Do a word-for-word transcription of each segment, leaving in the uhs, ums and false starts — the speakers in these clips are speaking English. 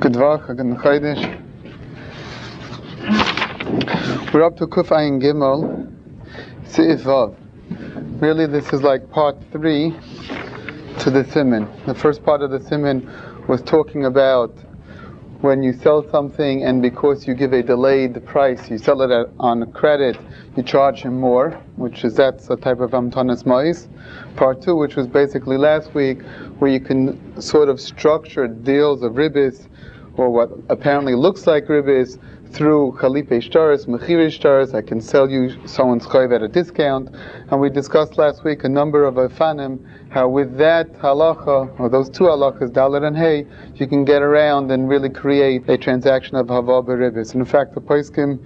Good work, again, Chaydish. We're up to Kuf Ayin Gimel, Seif Vav. Really, this is like part three to the Siman. The first part of the Siman was talking about when you sell something and because you give a delayed price, you sell it at, on credit, you charge him more, which is that's a type of Amtanas Mais. Part two, which was basically last week, where you can sort of structure deals of ribis, or what apparently looks like ribis, through Chalipe Shtaris, Mechir Shtaris. I can sell you someone's chayv at a discount. And we discussed last week a number of Afanim, how with that halacha, or those two halachas, Dalet and Hey, you can get around and really create a transaction of Hava Beribis. And in fact, the Poskim,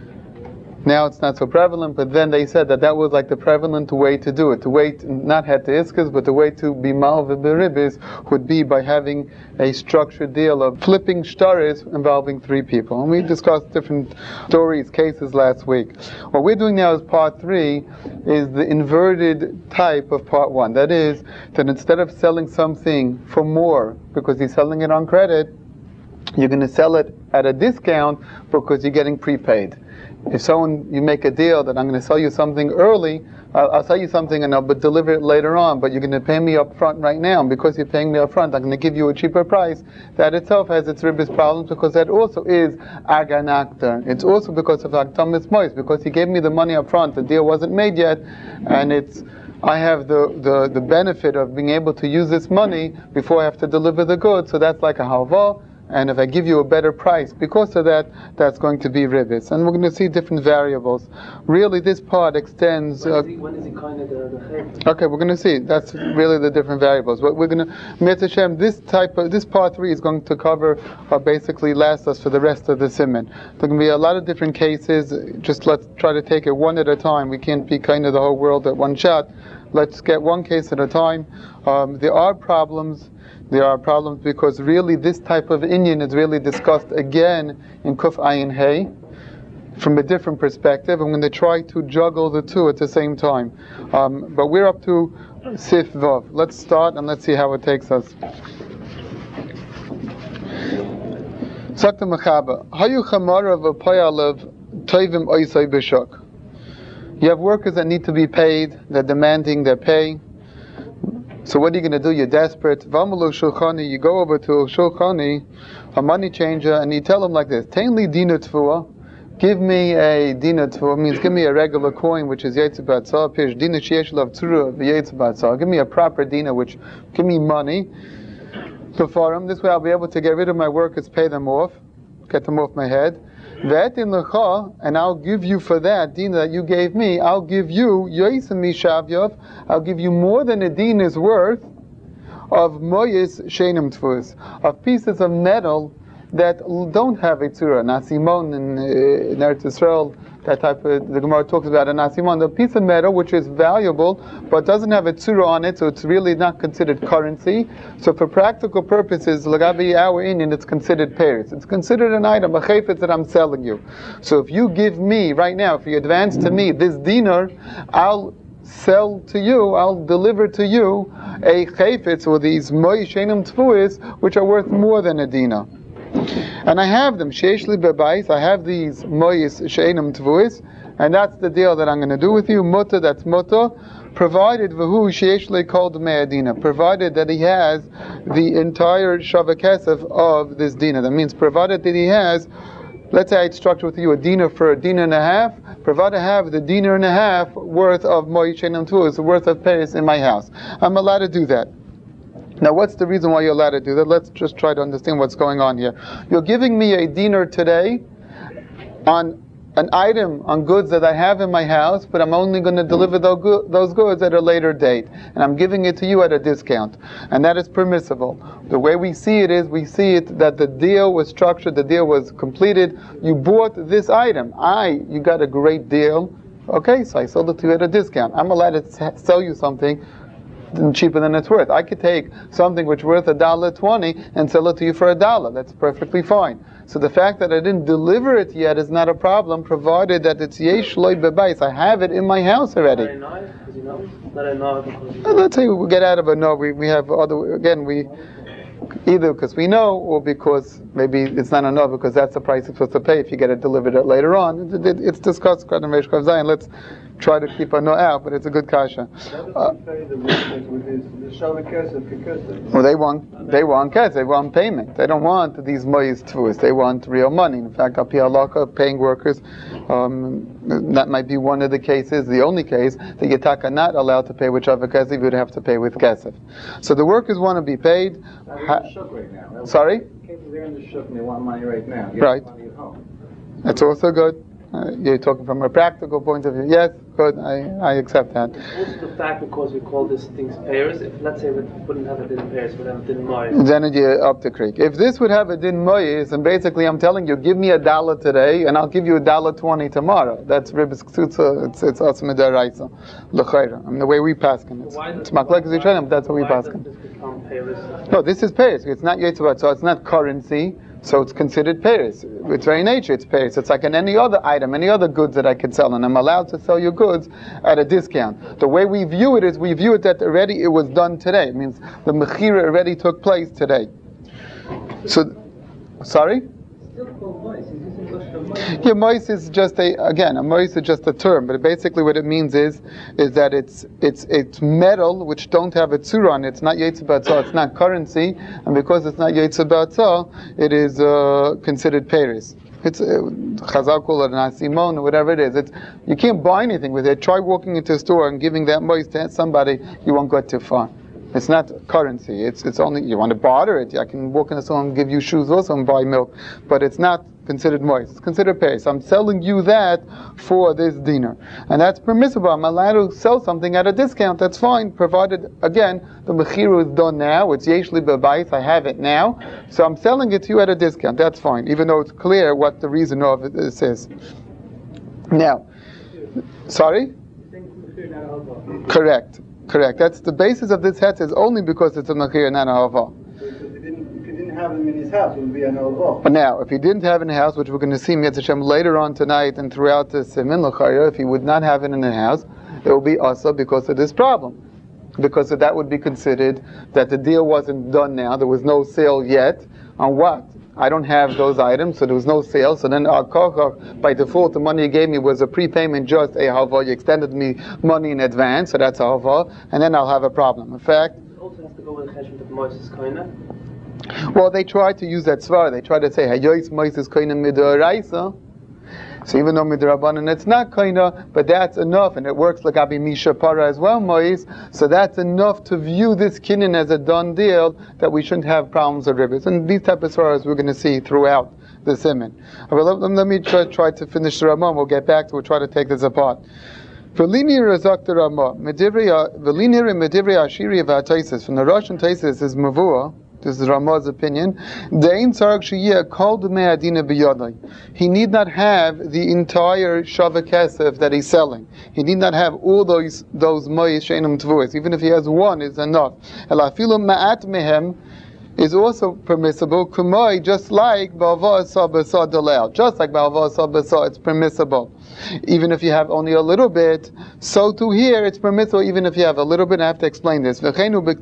now it's not so prevalent, but then they said that that was like the prevalent way to do it. To wait, not had to iskas, but the way to be malva beribis would be by having a structured deal of flipping shtaris involving three people. And we discussed different stories, cases last week. What we're doing now is part three, is the inverted type of part one. That is, that instead of selling something for more because he's selling it on credit, you're going to sell it at a discount because you're getting prepaid. If someone, you make a deal that I'm going to sell you something early, I'll, I'll sell you something and I'll but deliver it later on, but you're going to pay me up front right now, and because you're paying me up front, I'm going to give you a cheaper price. That itself has its ribis problems, because that also is aganakter. It's also because of aktamis mois, because he gave me the money up front, the deal wasn't made yet, and it's I have the, the, the benefit of being able to use this money before I have to deliver the goods, so that's like a halva. And if I give you a better price because of that, that's going to be ribis. And we're going to see different variables. Really, this part extends... Uh, when is it kind of the, the okay, we're going to see. That's really the different variables. What we're going to... Mitzvah Hashem, this type of... This part three is going to cover, uh, basically last us for the rest of the Siman. There can be a lot of different cases. Just let's try to take it one at a time. We can't be kind of the whole world at one shot. Let's get one case at a time. Um, there are problems... There are problems because really this type of inyan is really discussed again in Kuf Ayin Hey from a different perspective. I'm going to try to juggle the two at the same time. Um, but we're up to Sif Vav. Let's start and let's see how it takes us. Sakta Mechaba. Hayu Chamara v'Payalev Toivim Oisai B'Shok. You have workers that need to be paid, they're demanding their pay. So what are you going to do? You're desperate. Vamulu Shulchani, you go over to Shulchani, a money changer, and you tell him like this: Tainli dina tfua, give me a dina tfua, means give me a regular coin which is yetz batzah, pish dina sheyesh lav tzura v'yetz batzah. Give me a proper dina, which give me money before him. This way I'll be able to get rid of my workers, pay them off, get them off my head. Ve'etin lecha, and I'll give you for that dina that you gave me, I'll give you yoisem mishavyav, I'll give you more than a dina's worth of moyes shenim tfus, of pieces of metal that don't have a tzura. Nasimon in, uh, in Eretz Yisrael, that type of, the Gemara talks about a nasimon, the piece of metal which is valuable but doesn't have a tzura on it, so it's really not considered currency. So for practical purposes, lagabi our Indian, it's considered pairs. It's considered an item, a chayfetz that I'm selling you. So if you give me right now, if you advance to me this dinar, I'll sell to you, I'll deliver to you a chayfetz, or these moy shenim tfuis, which are worth more than a dinar. And I have them, sheishli bebais, I have these moyis sheinam tvuis, and that's the deal that I'm going to do with you. Muta, that's muta, provided v'hu sheishli called me'adina, provided that he has the entire shavakesef of this dina. That means provided that he has, let's say I structure with you a dinar for a dinar and a half, provided I have the dinar and a half worth of moyis sheinam tvuis, worth of payers in my house. I'm allowed to do that. Now, what's the reason why you're allowed to do that? Let's just try to understand what's going on here. You're giving me a dinar today on an item, on goods that I have in my house, but I'm only going to deliver those goods at a later date. And I'm giving it to you at a discount. And that is permissible. The way we see it is, we see it that the deal was structured, the deal was completed. You bought this item. I, you got a great deal. Okay, so I sold it to you at a discount. I'm allowed to sell you something cheaper than it's worth. I could take something which is worth a dollar twenty and sell it to you for a dollar. That's perfectly fine. So the fact that I didn't deliver it yet is not a problem, provided that it's yesh loy bebais. I have it in my house already. Let's say we get out of a no. We we have other again. We Either because we know, or because maybe it's not enough because that's the price you're supposed to pay if you get it delivered later on. It, it, it's discussed. Let's try to keep a no out, but it's a good kasha. Uh, well, they want they want cash. They want payment. They don't want these moyes tfuas. They want real money. In fact, up here, paying workers. Um, that might be one of the cases, the only case, that Yataka not allowed to pay with Shava Kesef, you would have to pay with Kesef. So the workers want to be paid. They're in the shuk right now. Sorry? They're in the shuk and they want money right now. You right. Money at home. That's also good. Uh, you're talking from a practical point of view. Yes, good. I, I accept that. Also the fact because we call these things pairs, if let's say we wouldn't have a din pairs, we'd have a din moy. Then you up the creek. If this would have a din moyes, and basically I'm telling you, give me a dollar today, and I'll give you a dollar twenty tomorrow. That's ribbis ksutza. It's it's asma deraisa, l'chayra. I mean the way we paskin. It's it's maklek zitrenim, but that's how we paskin. This become pairs? No, this is pairs. It's not yetzavat, so it's not currency. So it's considered pairs. Its very nature, it's pairs. It's like in any other item, any other goods that I could sell, and I'm allowed to sell your goods at a discount. The way we view it is, we view it that already it was done today. It means the mechira already took place today. So, sorry? Yeah, mois is just a again a mois is just a term, but basically what it means is is that it's it's it's metal which don't have a tzura on it. It's not yetzer b'atzah, it's not currency, and because it's not yetzer b'atzah, it is uh, considered peiris. It's chazal call it an asimon or whatever it is. It's you can't buy anything with it. Try walking into a store and giving that mois to somebody, you won't go too far. It's not currency. It's it's only you want to barter it. I can walk in a store and give you shoes also and buy milk, but it's not considered moist. It's considered pay. So I'm selling you that for this dinar, and that's permissible. I'm allowed to sell something at a discount. That's fine, provided again the mechiru is done now. It's yeshli b'bayis. I have it now, so I'm selling it to you at a discount. That's fine, even though it's clear what the reason of it is. Now, sorry. Correct. Correct. That's the basis of this het is only because it's a mechir, not a hava. If he didn't have him in his house, it would be an hava. But now, if he didn't have it in the house, which we're going to see Yetz Hashem later on tonight and throughout the Simin L'chayra, if he would not have it in the house, it will be asa because of this problem. Because that would be considered that the deal wasn't done now, there was no sale yet. On what? I don't have those items, so there was no sale. So then, by default, the money you gave me was a prepayment, just a hava. You extended me money in advance, so that's a hava, and then I'll have a problem. In fact, it also has to go with the cheshbon of Moses Koina. Well, they try to use that svar. They try to say Hayois Moses Koina Midoraisa. So even though midrabanan it's not kaina, but that's enough, and it works like Abi Misha Para as well, Mois. So that's enough to view this kinyan as a done deal that we shouldn't have problems or ribbons. And these type of svaras we're going to see throughout the siman. Let, let me try, try to finish the Ramah. We'll get back to. We'll try to take this apart. Velini razak the Ramah. Velini medivri ashiri v'ataisis. From the Russian Taisis is mavua. This is Ramah's opinion. He need not have the entire Shava Kesef that he's selling. He need not have all those those moyes she'enum tvuos. Even if he has one, is enough. Elafilu ma'at mehem is also permissible. Kumoi, just like ba'ava sabasa dalal. Just like ba'ava sabasa, it's permissible. Even if you have only a little bit, so too here it's permissible even if you have a little bit. I have to explain this. And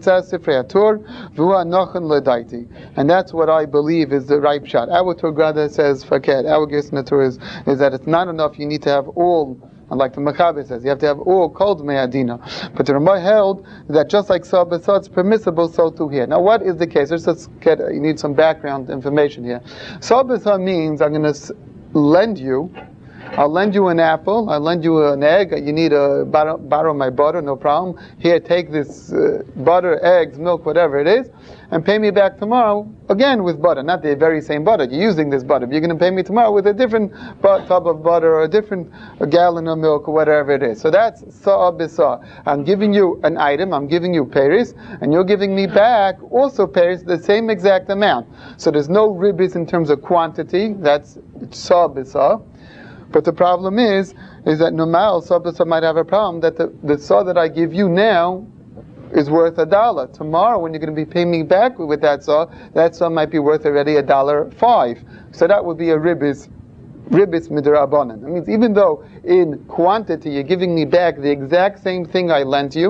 that's what I believe is the right shot. Our Torah says, Faked, our Gisnatur is, is that it's not enough, you need to have all. And like the Maccabi says, you have to have all called me'adina. But the Ramah held that just like Sabasa, it's permissible, so too here. Now what is the case? Let's just get, you need some background information here. Sabasa means I'm going to lend you, I'll lend you an apple, I'll lend you an egg, you need to borrow, borrow my butter, no problem. Here, take this uh, butter, eggs, milk, whatever it is, and pay me back tomorrow, again with butter, not the very same butter, you're using this butter, but you're going to pay me tomorrow with a different bu- tub of butter, or a different a gallon of milk, or whatever it is. So that's sa'a bisa. I'm giving you an item, I'm giving you paris, and you're giving me back also paris, the same exact amount. So there's no ribis in terms of quantity, that's sa'a bisa. But the problem is, is that normal sabasa might have a problem that the, the saw that I give you now is worth a dollar. Tomorrow, when you're going to be paying me back with that saw, that saw might be worth already a dollar five. So that would be a ribis, ribis midrabanan. That means even though in quantity you're giving me back the exact same thing I lent you,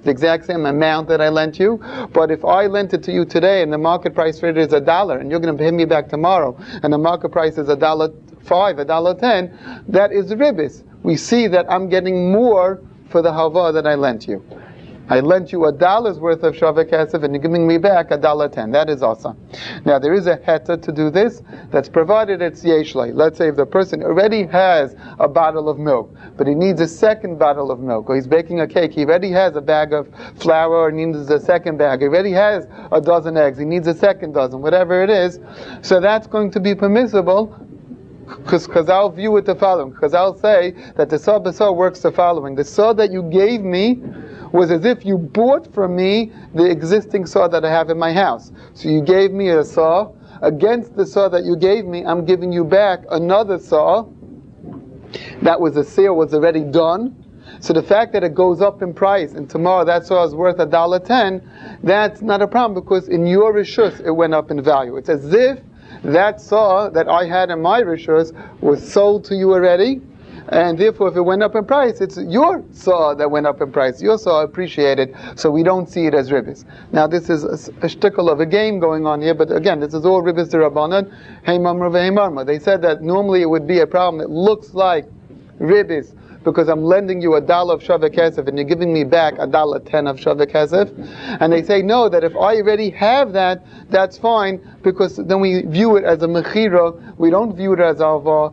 the exact same amount that I lent you. But if I lent it to you today and the market price for it is a dollar, and you're going to pay me back tomorrow, and the market price is a dollar five, a dollar ten, that is ribis. We see that I'm getting more for the halva that I lent you. I lent you a dollar's worth of shaveh kesef, and you're giving me back a dollar ten. That is awesome. Now there is a heta to do this. That's provided it's yeshlei. Let's say if the person already has a bottle of milk, but he needs a second bottle of milk, or he's baking a cake. He already has a bag of flour, or needs a second bag. He already has a dozen eggs. He needs a second dozen, whatever it is. So that's going to be permissible. Because Chazal view it the following. Chazal say that the saw b'saw works the following. The saw that you gave me was as if you bought from me the existing saw that I have in my house. So you gave me a saw. Against the saw that you gave me, I'm giving you back another saw. That was a sale was already done. So the fact that it goes up in price and tomorrow that saw is worth a dollar ten, that's not a problem because in your rishus it went up in value. It's as if that saw that I had in my rishus was sold to you already, and therefore if it went up in price, it's your saw that went up in price. Your saw appreciated, so we don't see it as ribis. Now this is a, a shtickle of a game going on here, but again, this is all ribis d'Rabbanan, hey mamra v'hei marma. They said that normally it would be a problem. It looks like ribis because I'm lending you a dollar of shaveh kesef and you're giving me back a dollar ten of shaveh kesef. And they say no, that if I already have that, that's fine, because then we view it as a mechira, we don't view it as alva.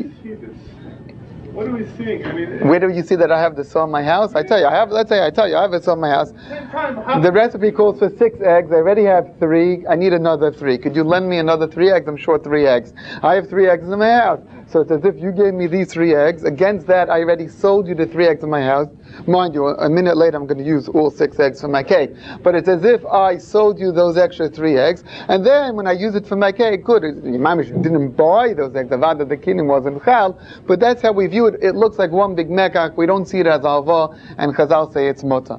What are we seeing? I mean, where do you see that I have the saw in my house? I tell you, I have. Let's say I tell you, I have a saw in my house. The recipe calls for six eggs. I already have three. I need another three. Could you lend me another three eggs? I'm short three eggs. I have three eggs in my house. So it's as if you gave me these three eggs. Against that, I already sold you the three eggs in my house. Mind you, a minute later I'm going to use all six eggs for my cake. But it's as if I sold you those extra three eggs. And then when I use it for my cake, good. Imam didn't buy those eggs. The vada the kingdom wasn't chal. But that's how we view it. It looks like one big mekach. We don't see it as alva. And Chazal say it's muta.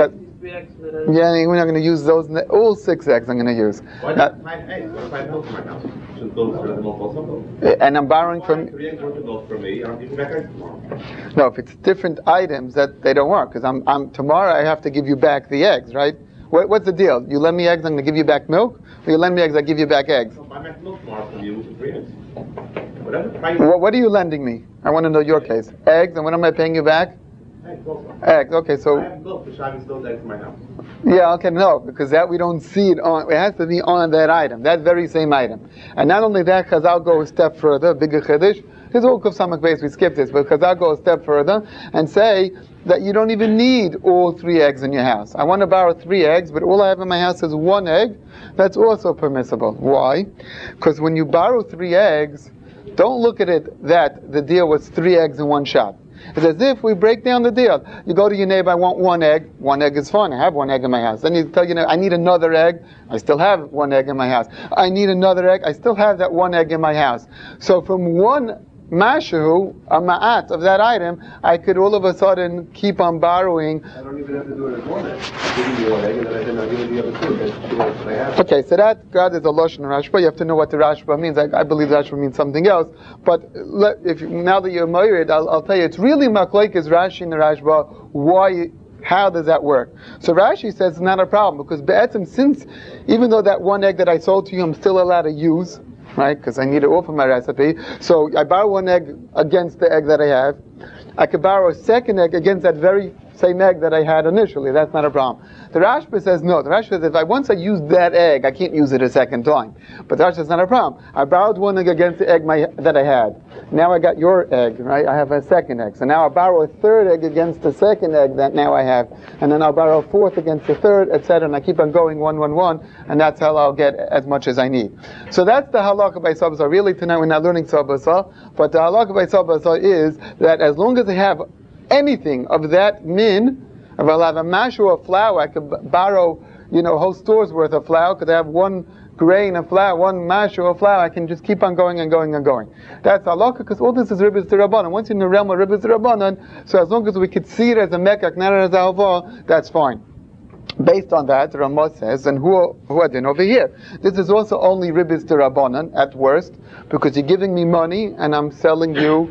Yeah, we're not going to use those. All six eggs I'm going to use. Why not five eggs? What if I have milk in my house? Should those for the milk also? And I'm borrowing from... Three eggs worth of milk for me, and I'm giving back eggs tomorrow. No, if it's different items, that they don't work. Because I'm, I'm tomorrow I have to give you back the eggs, right? What, what's the deal? You lend me eggs, I'm going to give you back milk? Or you lend me eggs, I give you back eggs? So if I make milk tomorrow from you, three eggs. Whatever price... What, what are you lending me? I want to know your case. Eggs, and what am I paying you back? Eggs also. Eggs, okay, so... I have milk, so Shabbos those eggs in my house. Yeah, okay, no, because that we don't see it on, it has to be on that item, that very same item. And not only that, Chazal go a step further, bigger Chiddush, it's all Kuf Samach Beis, we skipped this, but Chazal go a step further and say that you don't even need all three eggs in your house. I want to borrow three eggs, but all I have in my house is one egg, that's also permissible. Why? Because when you borrow three eggs, don't look at it that the deal was three eggs in one shot. It's as if we break down the deal. You go to your neighbor, I want one egg. One egg is fine. I have one egg in my house. Then you tell your neighbor, I need another egg. I still have one egg in my house. I need another egg. I still have that one egg in my house. So from one mashu, a ma'at of that item, I could all of a sudden keep on borrowing. I don't even have to do it as one egg. I'm giving you one egg, and then I then I'll give you the other two. That's two eggs that I have. Okay, so that God is a lashon Rashba. You have to know what the Rashba means. I, I believe Rashba means something else. But let, if now that you're married, I'll, I'll tell you, it's really machlokes is Rashi and the Rashba. Why? How does that work? So Rashi says it's not a problem because be'etzim, since even though that one egg that I sold to you, I'm still allowed to use. Right, because I need it all for my recipe. So I borrow one egg against the egg that I have. I could borrow a second egg against that very same egg that I had initially. That's not a problem. The Rashba says no. The Rashba says if I once I use that egg, I can't use it a second time. But the Rashba says not a problem. I borrowed one egg against the egg my, that I had. Now I got your egg, right? I have a second egg. So now I borrow a third egg against the second egg that now I have. And then I'll borrow a fourth against the third, et cetera. And I keep on going one, one, one. And that's how I'll get as much as I need. So that's the halakha by Sabasa. Really tonight we're not learning Sabasa. But the halakha by Sabasa is that as long as I have anything of that min, if I'll have a mashu of flour, I could b- borrow, you know, a whole store's worth of flour, because I have one grain of flour, one mashu of flour, I can just keep on going and going and going. That's halakha, because all this is ribbis d'Rabbanan. Once you're in the realm of ribbis d'Rabbanan, so as long as we could see it as a mekach, not as a halva, that's fine. Based on that, Ramah says, and who who are then over here? This is also only ribbis d'Rabbanan at worst, because you're giving me money and I'm selling you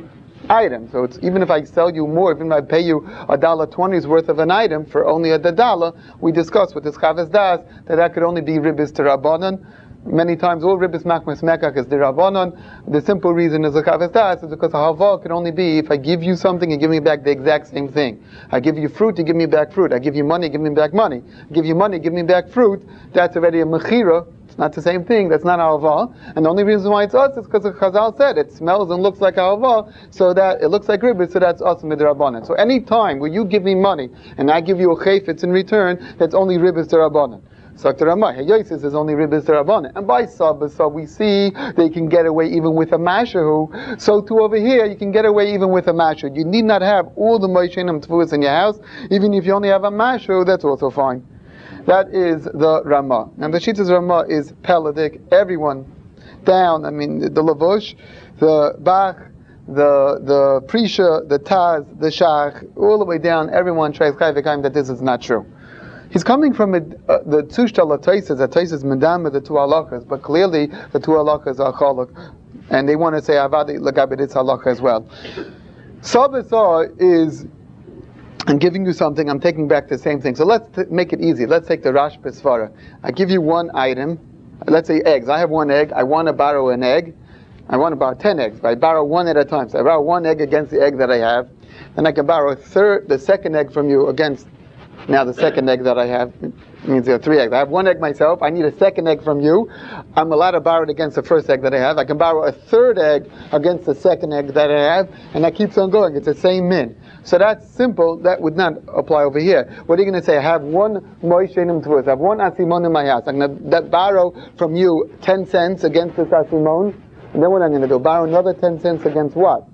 item. So it's even if I sell you more, even if I pay you a dollar twenty's worth of an item for only a dollar, we discussed with this Chavis Das that that could only be ribis terabanan. Many times, all ribis machmas mekach is derabanan. The simple reason is the Chavis Das is because a hava can only be if I give you something, you give me back the exact same thing. I give you fruit, you give me back fruit. I give you money, give me back money. I give you money, give me back fruit. That's already a mechira. It's not the same thing. That's not hava. And the only reason why it's us is because the Chazal said it smells and looks like hava, so that it looks like ribis, so that's us midrabanan. So any time where you give me money and I give you a chayfetz in return, that's only ribis derabanan. So the Ramah, Yosis is only ribis derabanan. And by sub, so we see they can get away even with a mashahu. So too over here, you can get away even with a mashahu. You need not have all the moishenim tefus in your house. Even if you only have a mashahu, that's also fine. That is the Ramah. And the Shittas Ramah is Peladik. Everyone down, I mean, the Lavush, the Bach, the the Prisha, the Taz, the Shach, all the way down, everyone tries Chayvikaim that this is not true. He's coming from a, uh, the Tushtal Ataisis, Ataisis Medama, the two halachas, but clearly the two halachas are chalak, and they want to say Avadi Lagabeditz halacha as well. Sabbathah is, I'm giving you something, I'm taking back the same thing. So let's t- make it easy. Let's take the Rash Pesvara. I give you one item, let's say eggs. I have one egg, I want to borrow an egg. I want to borrow ten eggs, but I borrow one at a time. So I borrow one egg against the egg that I have, then I can borrow a third, the second egg from you against now the second egg that I have. Means there are three eggs. I have one egg myself, I need a second egg from you. I'm allowed to borrow it against the first egg that I have. I can borrow a third egg against the second egg that I have, and that keeps on going. It's the same min. So that's simple, that would not apply over here. What are you going to say? I have one moishenim tvus, I have one asimon in my house. I'm going to borrow from you ten cents against this asimon, and then what I'm going to do? Borrow another ten cents against what?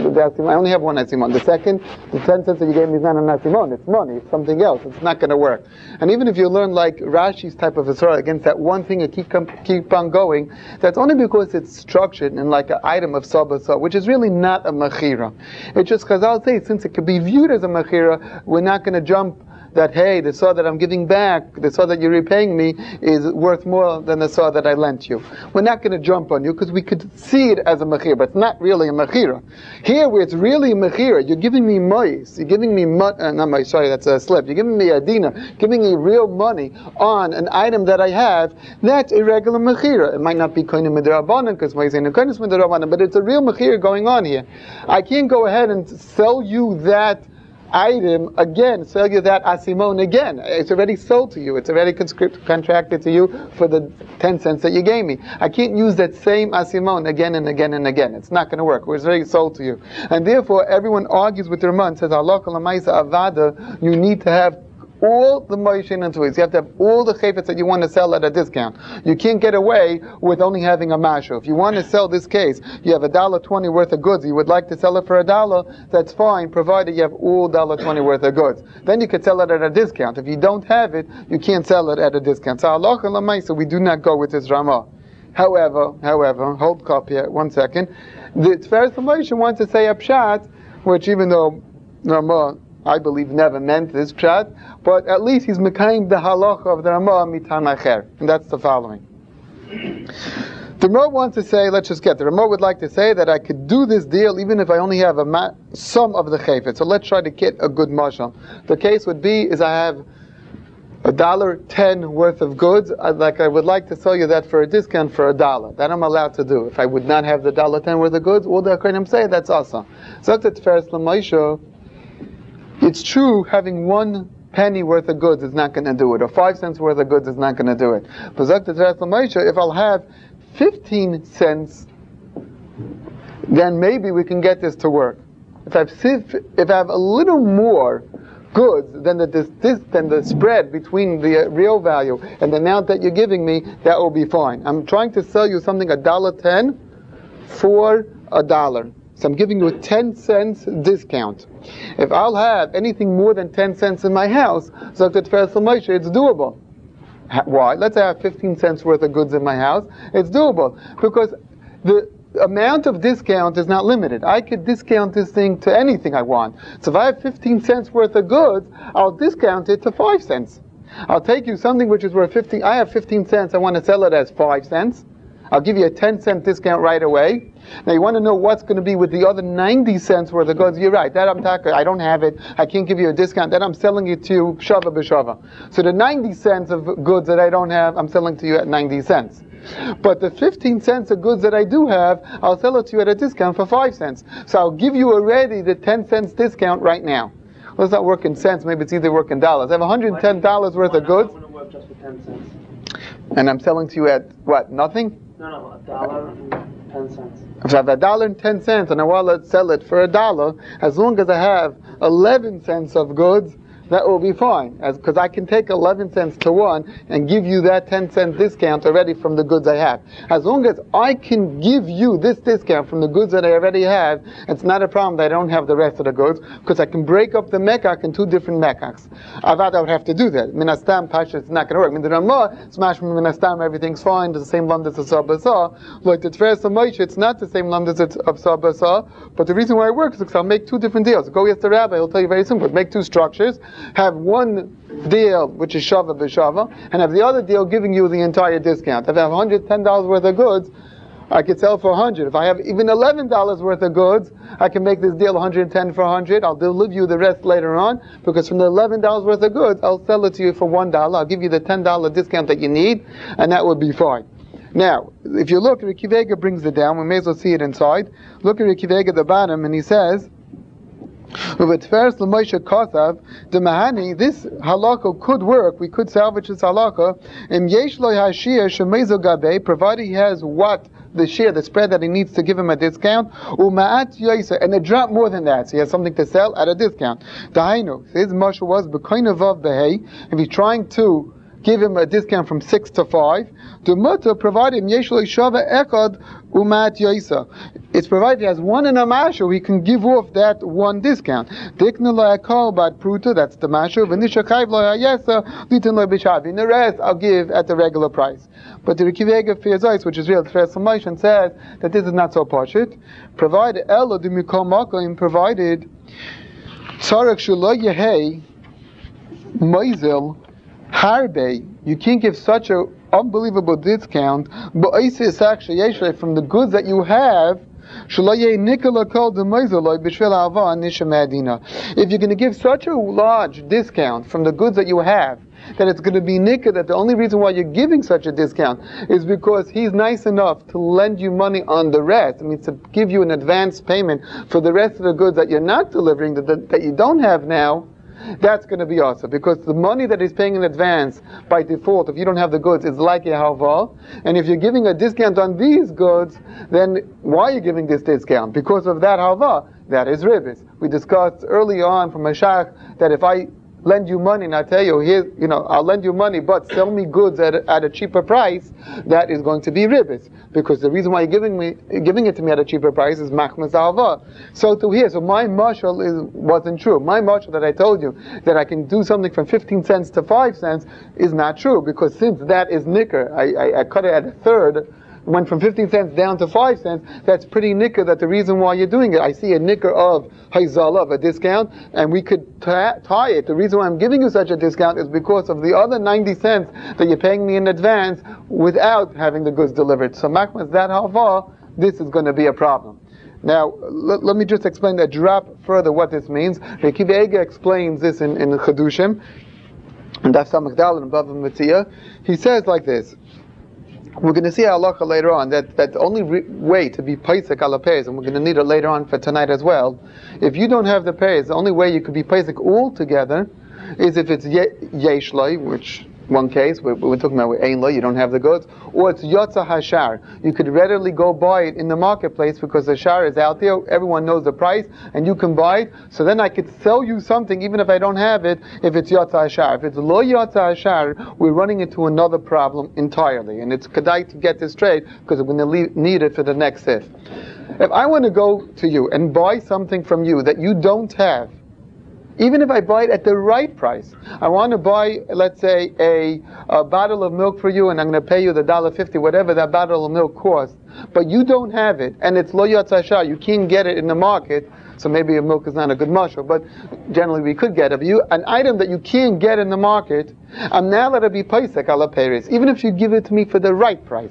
I only have one asimon. The second, the ten cents that you gave me is not an asimon. It's money. It's something else. It's not going to work. And even if you learn like Rashi's type of a surah against that one thing and keep keep on going, that's only because it's structured in like an item of sabbath, which is really not a mechira. It's just Chazal say since it could be viewed as a mechira, we're not going to jump that, hey, the saw that I'm giving back, the saw that you're repaying me is worth more than the saw that I lent you. We're not going to jump on you because we could see it as a mechira, but it's not really a mechira. Here, where it's really a mechira, you're giving me mois, you're giving me, mo- uh, not mois, sorry, that's a slip, you're giving me a dina, giving me real money on an item that I have, that's a regular mechira. It might not be koinim midrabanan, because mois ain't koinim midrabanan, but it's a real mechira going on here. I can't go ahead and sell you that item again, sell you that asimon again. It's already sold to you. It's already conscript, contracted to you for the ten cents that you gave me. I can't use that same asimon again and again and again. It's not going to work. It's already sold to you. And therefore, everyone argues with the Ramah and says, Allah kalamaisa avada, you need to have all the moishin and twiz. You have to have all the chayfetz that you want to sell at a discount. You can't get away with only having a mashu. If you want to sell this case, you have a dollar twenty worth of goods. You would like to sell it for a dollar. That's fine, provided you have all dollar twenty worth of goods. Then you could sell it at a discount. If you don't have it, you can't sell it at a discount. So Allah so we do not go with this Ramah. However, however, hold cup here, one second. The Tiferes Moshe wants to say a pshat, which even though Ramah, I believe, never meant this pshat, but at least he's mekayim the halacha of the Ramah mitan acher, and that's the following. The Ramah wants to say, let's just get, the Ramah would like to say that I could do this deal even if I only have a ma- some of the chayfet. So let's try to get a good mashal. The case would be, is I have a dollar ten worth of goods, I'd like I would like to sell you that for a discount for a dollar. That I'm allowed to do. If I would not have the dollar ten worth of goods, all the Akranim say, that's awesome. So that's Tiferes L'Moshe. It's true, having one penny worth of goods is not going to do it, or five cents worth of goods is not going to do it. But if I'll have fifteen cents, then maybe we can get this to work. If I have, if I have a little more goods than the this, this, than the spread between the real value and the amount that you're giving me, that will be fine. I'm trying to sell you something a dollar ten for a dollar. So I'm giving you a ten cents discount. If I'll have anything more than ten cents in my house, so it's doable. Why? Let's say I have fifteen cents worth of goods in my house. It's doable. Because the amount of discount is not limited. I could discount this thing to anything I want. So if I have fifteen cents worth of goods, I'll discount it to five cents. I'll take you something which is worth fifteen, I have fifteen cents, I want to sell it as five cents. I'll give you a ten cent discount right away. Now you want to know what's going to be with the other ninety cents worth of goods. You're right. That I'm talking. I don't have it. I can't give you a discount. That I'm selling it to you shava b'shava. So the ninety cents of goods that I don't have, I'm selling to you at ninety cents. But the fifteen cents of goods that I do have, I'll sell it to you at a discount for five cents. So I'll give you already the ten cents discount right now. Let's not work in cents. Maybe it's either work in dollars. I have one hundred ten dollars worth of goods. I want to work just for ten cents. And I'm selling to you at what? Nothing? No, no, a dollar and ten cents. If I have a dollar and ten cents and I want to sell it for a dollar, as long as I have eleven cents of goods, that will be fine. As because I can take eleven cents to one and give you that ten cent discount already from the goods I have. As long as I can give you this discount from the goods that I already have, it's not a problem that I don't have the rest of the goods, because I can break up the mekach in two different mekachs. Avad, I would have to do that. Minastam, Pasha, it's not going to work. I mean, the Ramah, smash from Minastam, everything's fine. It's the same lamdas as Sabasa. Like the Tveres of Moshe, it's not the same lamdas of Sabasa. But the reason why it works is because I'll make two different deals. Go ask the rabbi, he'll tell you very simple. Make two structures. Have one deal, which is shava b'shava, and have the other deal giving you the entire discount. If I have one hundred ten dollars worth of goods, I could sell for one hundred. If I have even eleven dollars worth of goods, I can make this deal one hundred ten for one hundred. I'll deliver you the rest later on, because from the eleven dollars worth of goods, I'll sell it to you for one dollar. I'll give you the ten dollars discount that you need, and that would be fine. Now, if you look, Ricky Vega brings it down. We may as well see it inside. Look at Ricky Vega at the bottom, and he says, this halakha could work. We could salvage this halakha. Provided he has what? The share, the spread that he needs to give him a discount. And a drop more than that. So he has something to sell at a discount. His marshal was if he's trying to give him a discount from six to five. The mutter provided him yeshlo shava ekad umat yaisa. It's provided he has one in a mashu, he can give off that one discount. Dikna lo yakal bad pruta, that's the mashu. V'nisha chayv lo hayesa litin lo b'shavi. And the rest I'll give at the regular price. But the Ricky Vega Fiyazais, which is real transformation, says that this is not so poshut. Provided elo di mikol makom, provided tzarek shelo yehei moizil harbe, you can't give such a unbelievable discount, but ISIS actually from the goods that you have. If you're going to give such a large discount from the goods that you have, that it's going to be nikah, that the only reason why you're giving such a discount is because he's nice enough to lend you money on the rest. I mean, to give you an advance payment for the rest of the goods that you're not delivering, that, that you don't have now. That's going to be awesome, because the money that he's paying in advance by default, if you don't have the goods, is like a halva. And if you're giving a discount on these goods, then why are you giving this discount? Because of that halva. That is ribis. We discussed early on from Mashach that if I lend you money and I tell you, here, you know, I'll lend you money, but sell me goods at a, at a cheaper price, that is going to be ribis. Because the reason why you're giving me, giving it to me at a cheaper price is machmas alva. So to here, so my mashal is, wasn't true. My mashal that I told you, that I can do something from fifteen cents to five cents, is not true. Because since that is nicker, I, I, I cut it at a third, went from fifteen cents down to five cents, that's pretty nicker. That the reason why you're doing it. I see a nicker of hayzala, of a discount, and we could ta- tie it. The reason why I'm giving you such a discount is because of the other ninety cents that you're paying me in advance without having the goods delivered. So makmas that halva, this is going to be a problem. Now, l- let me just explain a drop further what this means. Ricky Vega explains this in, in Chedushim, and that's Samachdal and Bava Metzia. He says like this. We're going to see halacha later on, that, that the only re- way to be paisik ala peiz, and we're going to need it later on for tonight as well, if you don't have the peiz, the only way you could be paisik all together is if it's ye- yeshloi, which one case, we're, we're talking about with ein lo, you don't have the goods, or it's yotza hashar. You could readily go buy it in the marketplace because the shar is out there, everyone knows the price, and you can buy it, so then I could sell you something even if I don't have it, if it's yotza hashar. If it's lo yotza hashar, we're running into another problem entirely, and it's kedai to get this straight, because we're going to need it for the next sif. If I want to go to you and buy something from you that you don't have, even if I buy it at the right price, I want to buy, let's say, a, a bottle of milk for you, and I'm going to pay you the one dollar fifty, whatever that bottle of milk costs, but you don't have it, and it's lo yotza hashar, you can't get it in the market, so maybe a milk is not a good mashal, but generally we could get it. But you, an item that you can't get in the market, I'm now let it be paisek ala peres, even if you give it to me for the right price.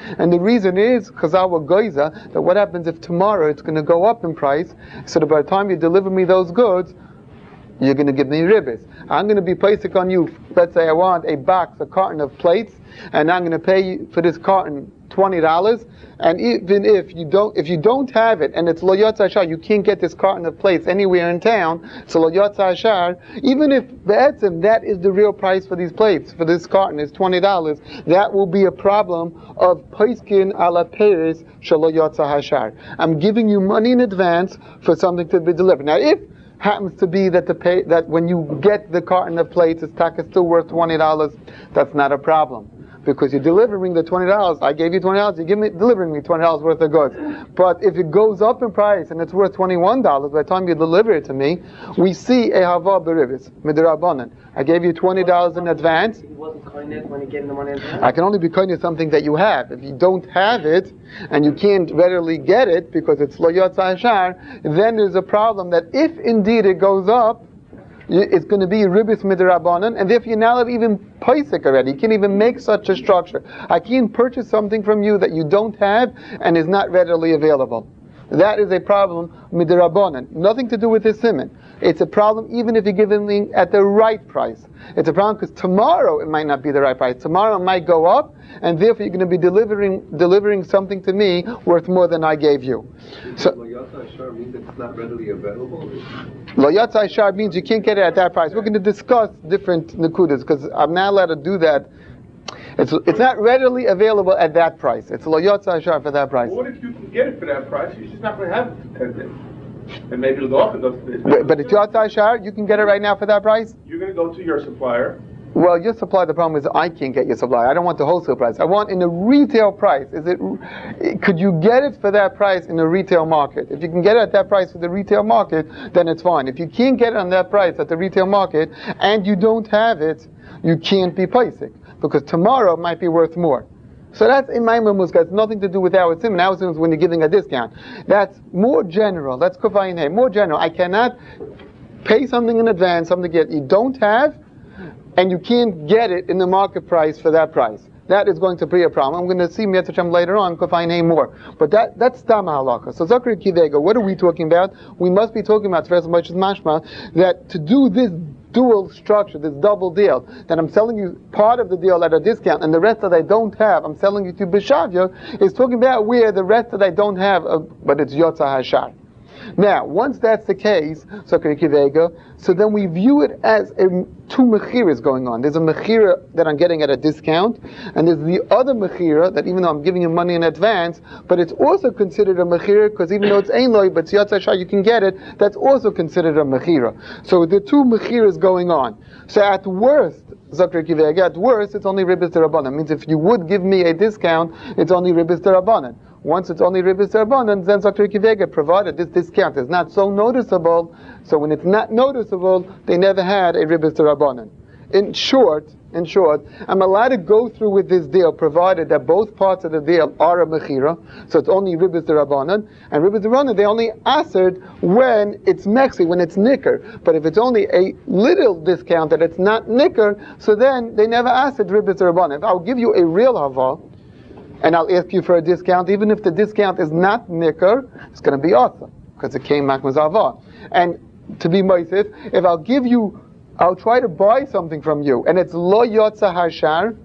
And the reason is, Chazal were goiza, that what happens if tomorrow it's going to go up in price, so that by the time you deliver me those goods, you're going to give me ribbis. I'm going to be basic on you. Let's say I want a box, a carton of plates, and I'm going to pay you for this carton twenty dollars. And even if you don't, if you don't have it, and it's lo yotza ashar, you can't get this carton of plates anywhere in town. So lo yotza ashar. Even if be'etzim, that is the real price for these plates, for this carton is twenty dollars. That will be a problem of paiskin ala peres shelo yotza hashar. I'm giving you money in advance for something to be delivered. Now, if happens to be that the pay, that when you get the carton of plates, it's taka still worth twenty dollars. That's not a problem, because you're delivering the twenty dollars. I gave you twenty dollars. You give me delivering me twenty dollars worth of goods. But if it goes up in price and it's worth twenty-one dollars by the time you deliver it to me, we see a hava berivis midrabanan. I gave you twenty dollars in advance. He wasn't koined when he gave him the money in advance. I can only be koined something that you have. If you don't have it and you can't readily get it because it's lo yotza ashar, then there's a problem that if indeed it goes up, it's going to be ribis midrabanan, and therefore you're not even paisik already. You can't even make such a structure. I can't purchase something from you that you don't have and is not readily available. That is a problem midrabanan. Nothing to do with this siman. It's a problem even if you give it at the right price. It's a problem because tomorrow it might not be the right price. Tomorrow it might go up, and therefore you're going to be delivering delivering something to me worth more than I gave you. So, Lo yotza ashar means that it's not readily available? Lo yotza ashar means you can't get it at that price. We're going to discuss different nakudas because I'm not allowed to do that. It's it's not readily available at that price. It's lo yotza ashar for that price. Well, what if you can get it for that price? You're just not going to have it for ten days. And maybe it'll go up and go to But, but it's yotza ashar, you can get it right now for that price? You're going to go to your supplier. Well, your supply, the problem is I can't get your supply. I don't want the wholesale price. I want in the retail price. Is it? Could you get it for that price in the retail market? If you can get it at that price for the retail market, then it's fine. If you can't get it on that price at the retail market and you don't have it, you can't be basic because tomorrow it might be worth more. So that's in my muska. It's nothing to do with our sim. Our sim is when you're giving a discount. That's more general. That's kufayin hay. More general. I cannot pay something in advance, something that you don't have, and you can't get it in the market price for that price. That is going to be a problem. I'm going to see Mitzvah later on, kufayin hay more. But that that's tam halacha. So Zakri Kivega, what are we talking about? We must be talking about Tveres Moshe's Mashma that to do this dual structure, this double deal, that I'm selling you part of the deal at a discount and the rest that I don't have, I'm selling you to B'Shavya, is talking about where the rest that I don't have, uh, but it's Yotza Hashar. Now, once that's the case, so then we view it as a, two mechiras going on. There's a mechira that I'm getting at a discount, and there's the other mechira that even though I'm giving you money in advance, but it's also considered a mechira because even though it's ein loy, but Yotza Hashar, you can get it, that's also considered a mechira. So the two mechiras going on. So at worst, Zakir Kivega, at worst, it's only ribis derabanan. Means if you would give me a discount, it's only ribis derabanan. Once it's only ribis derabanan, then Zakir Kivega, provided this discount is not so noticeable, so when it's not noticeable, they never had a ribis derabanan. In short, in short, I'm allowed to go through with this deal, provided that both parts of the deal are a mechira, so it's only ribis derabanan, and ribis derabanan, they only answered when it's mexi, when it's nicker. But if it's only a little discount that it's not nicker, so then they never answered ribis derabanan. If I'll give you a real hava, and I'll ask you for a discount, even if the discount is not nicker, it's going to be awesome, because it came makmazava. And to be moisif, if I'll give you, I'll try to buy something from you, and it's lo yotza hashar,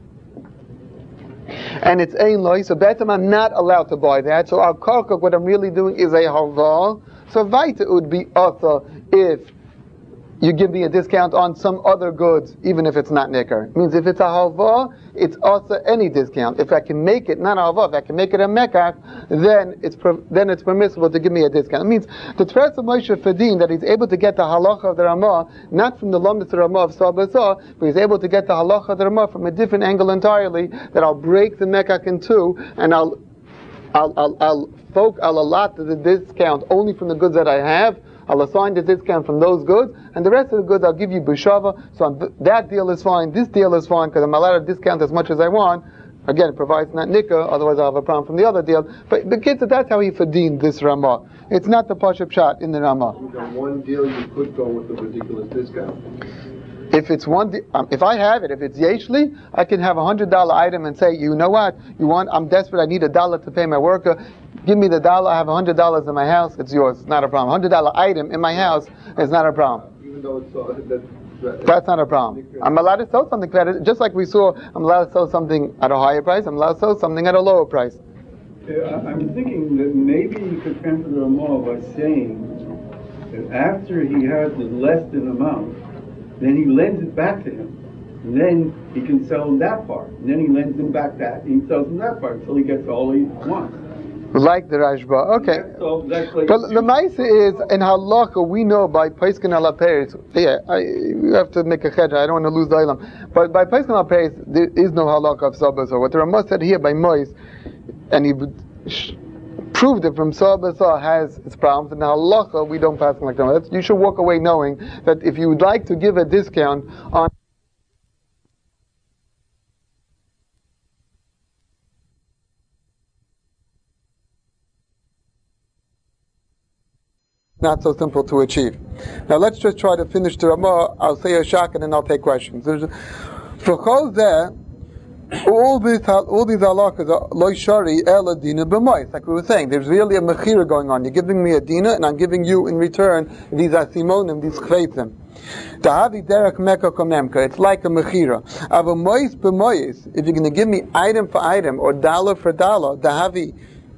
and it's ein loy, so betam I'm not allowed to buy that, so al karka, what I'm really doing is a halva, so vaita would be asa if you give me a discount on some other goods, even if it's not nicker. It means if it's a halva, it's also any discount. If I can make it not a halva, if I can make it a mekach, then it's per, then it's permissible to give me a discount. It means the Tveres of Moshe Fedin, that he's able to get the halacha of the Ramah, not from the Lomdus Ramah of Sabasa, but he's able to get the halacha of the Ramah from a different angle entirely, that I'll break the mekach in two, and I'll I'll I'll I'll folk I'll allot the discount only from the goods that I have. I'll assign the discount from those goods, and the rest of the goods I'll give you b'shava. So I'm, that deal is fine. This deal is fine because I'm allowed to discount as much as I want. Again, it provides not nikah, otherwise I'll have a problem from the other deal. But the kids, that's how he fadin this Ramah. It's not the pashup shot in the Ramah. The one deal you could go with a ridiculous discount. If it's one, um, if I have it, if it's yeshli, I can have a hundred dollar item and say, you know what, you want? I'm desperate. I need a dollar to pay my worker. Give me the dollar. I have a hundred dollars in my house. It's yours. It's not a problem. Hundred dollar item in my house is not a problem. Even though it's uh, that, that, That's not a problem. I'm allowed to sell something better, just like we saw. I'm allowed to sell something at a higher price. I'm allowed to sell something at a lower price. Yeah, I- I'm thinking that maybe you could transfer the Ramah by saying that after he has the less than amount, then he lends it back to him. And then he can sell him that part. And then he lends him back that, and he sells him that part until he gets all he wants. Like the Rashba. Okay. So that's like But the Maisa is, in Halacha, we know by Paiskin ala Peretz, yeah, I, you have to make a chedra, I don't want to lose the Ilam. But by Paiskin ala Peretz, there is no Halacha of Sabbath. What the Ramah said here by Mois, and he sh- proved it from Sabbath has its problems, and Halacha, we don't pass like that. You should walk away knowing that if you would like to give a discount on not so simple to achieve. Now let's just try to finish the Ramah. I'll say a shak and then I'll take questions. There's for Chol there, all these all these halakas are loy shari ela dina b'mois. Like we were saying, there's really a mechira going on. You're giving me a dina, and I'm giving you in return these asimonim, these chveitim. Dahavi derek meka komemka. It's like a mechira. Ava mois b'mois. If you're going to give me item for item or dollar for dollar, dahavi.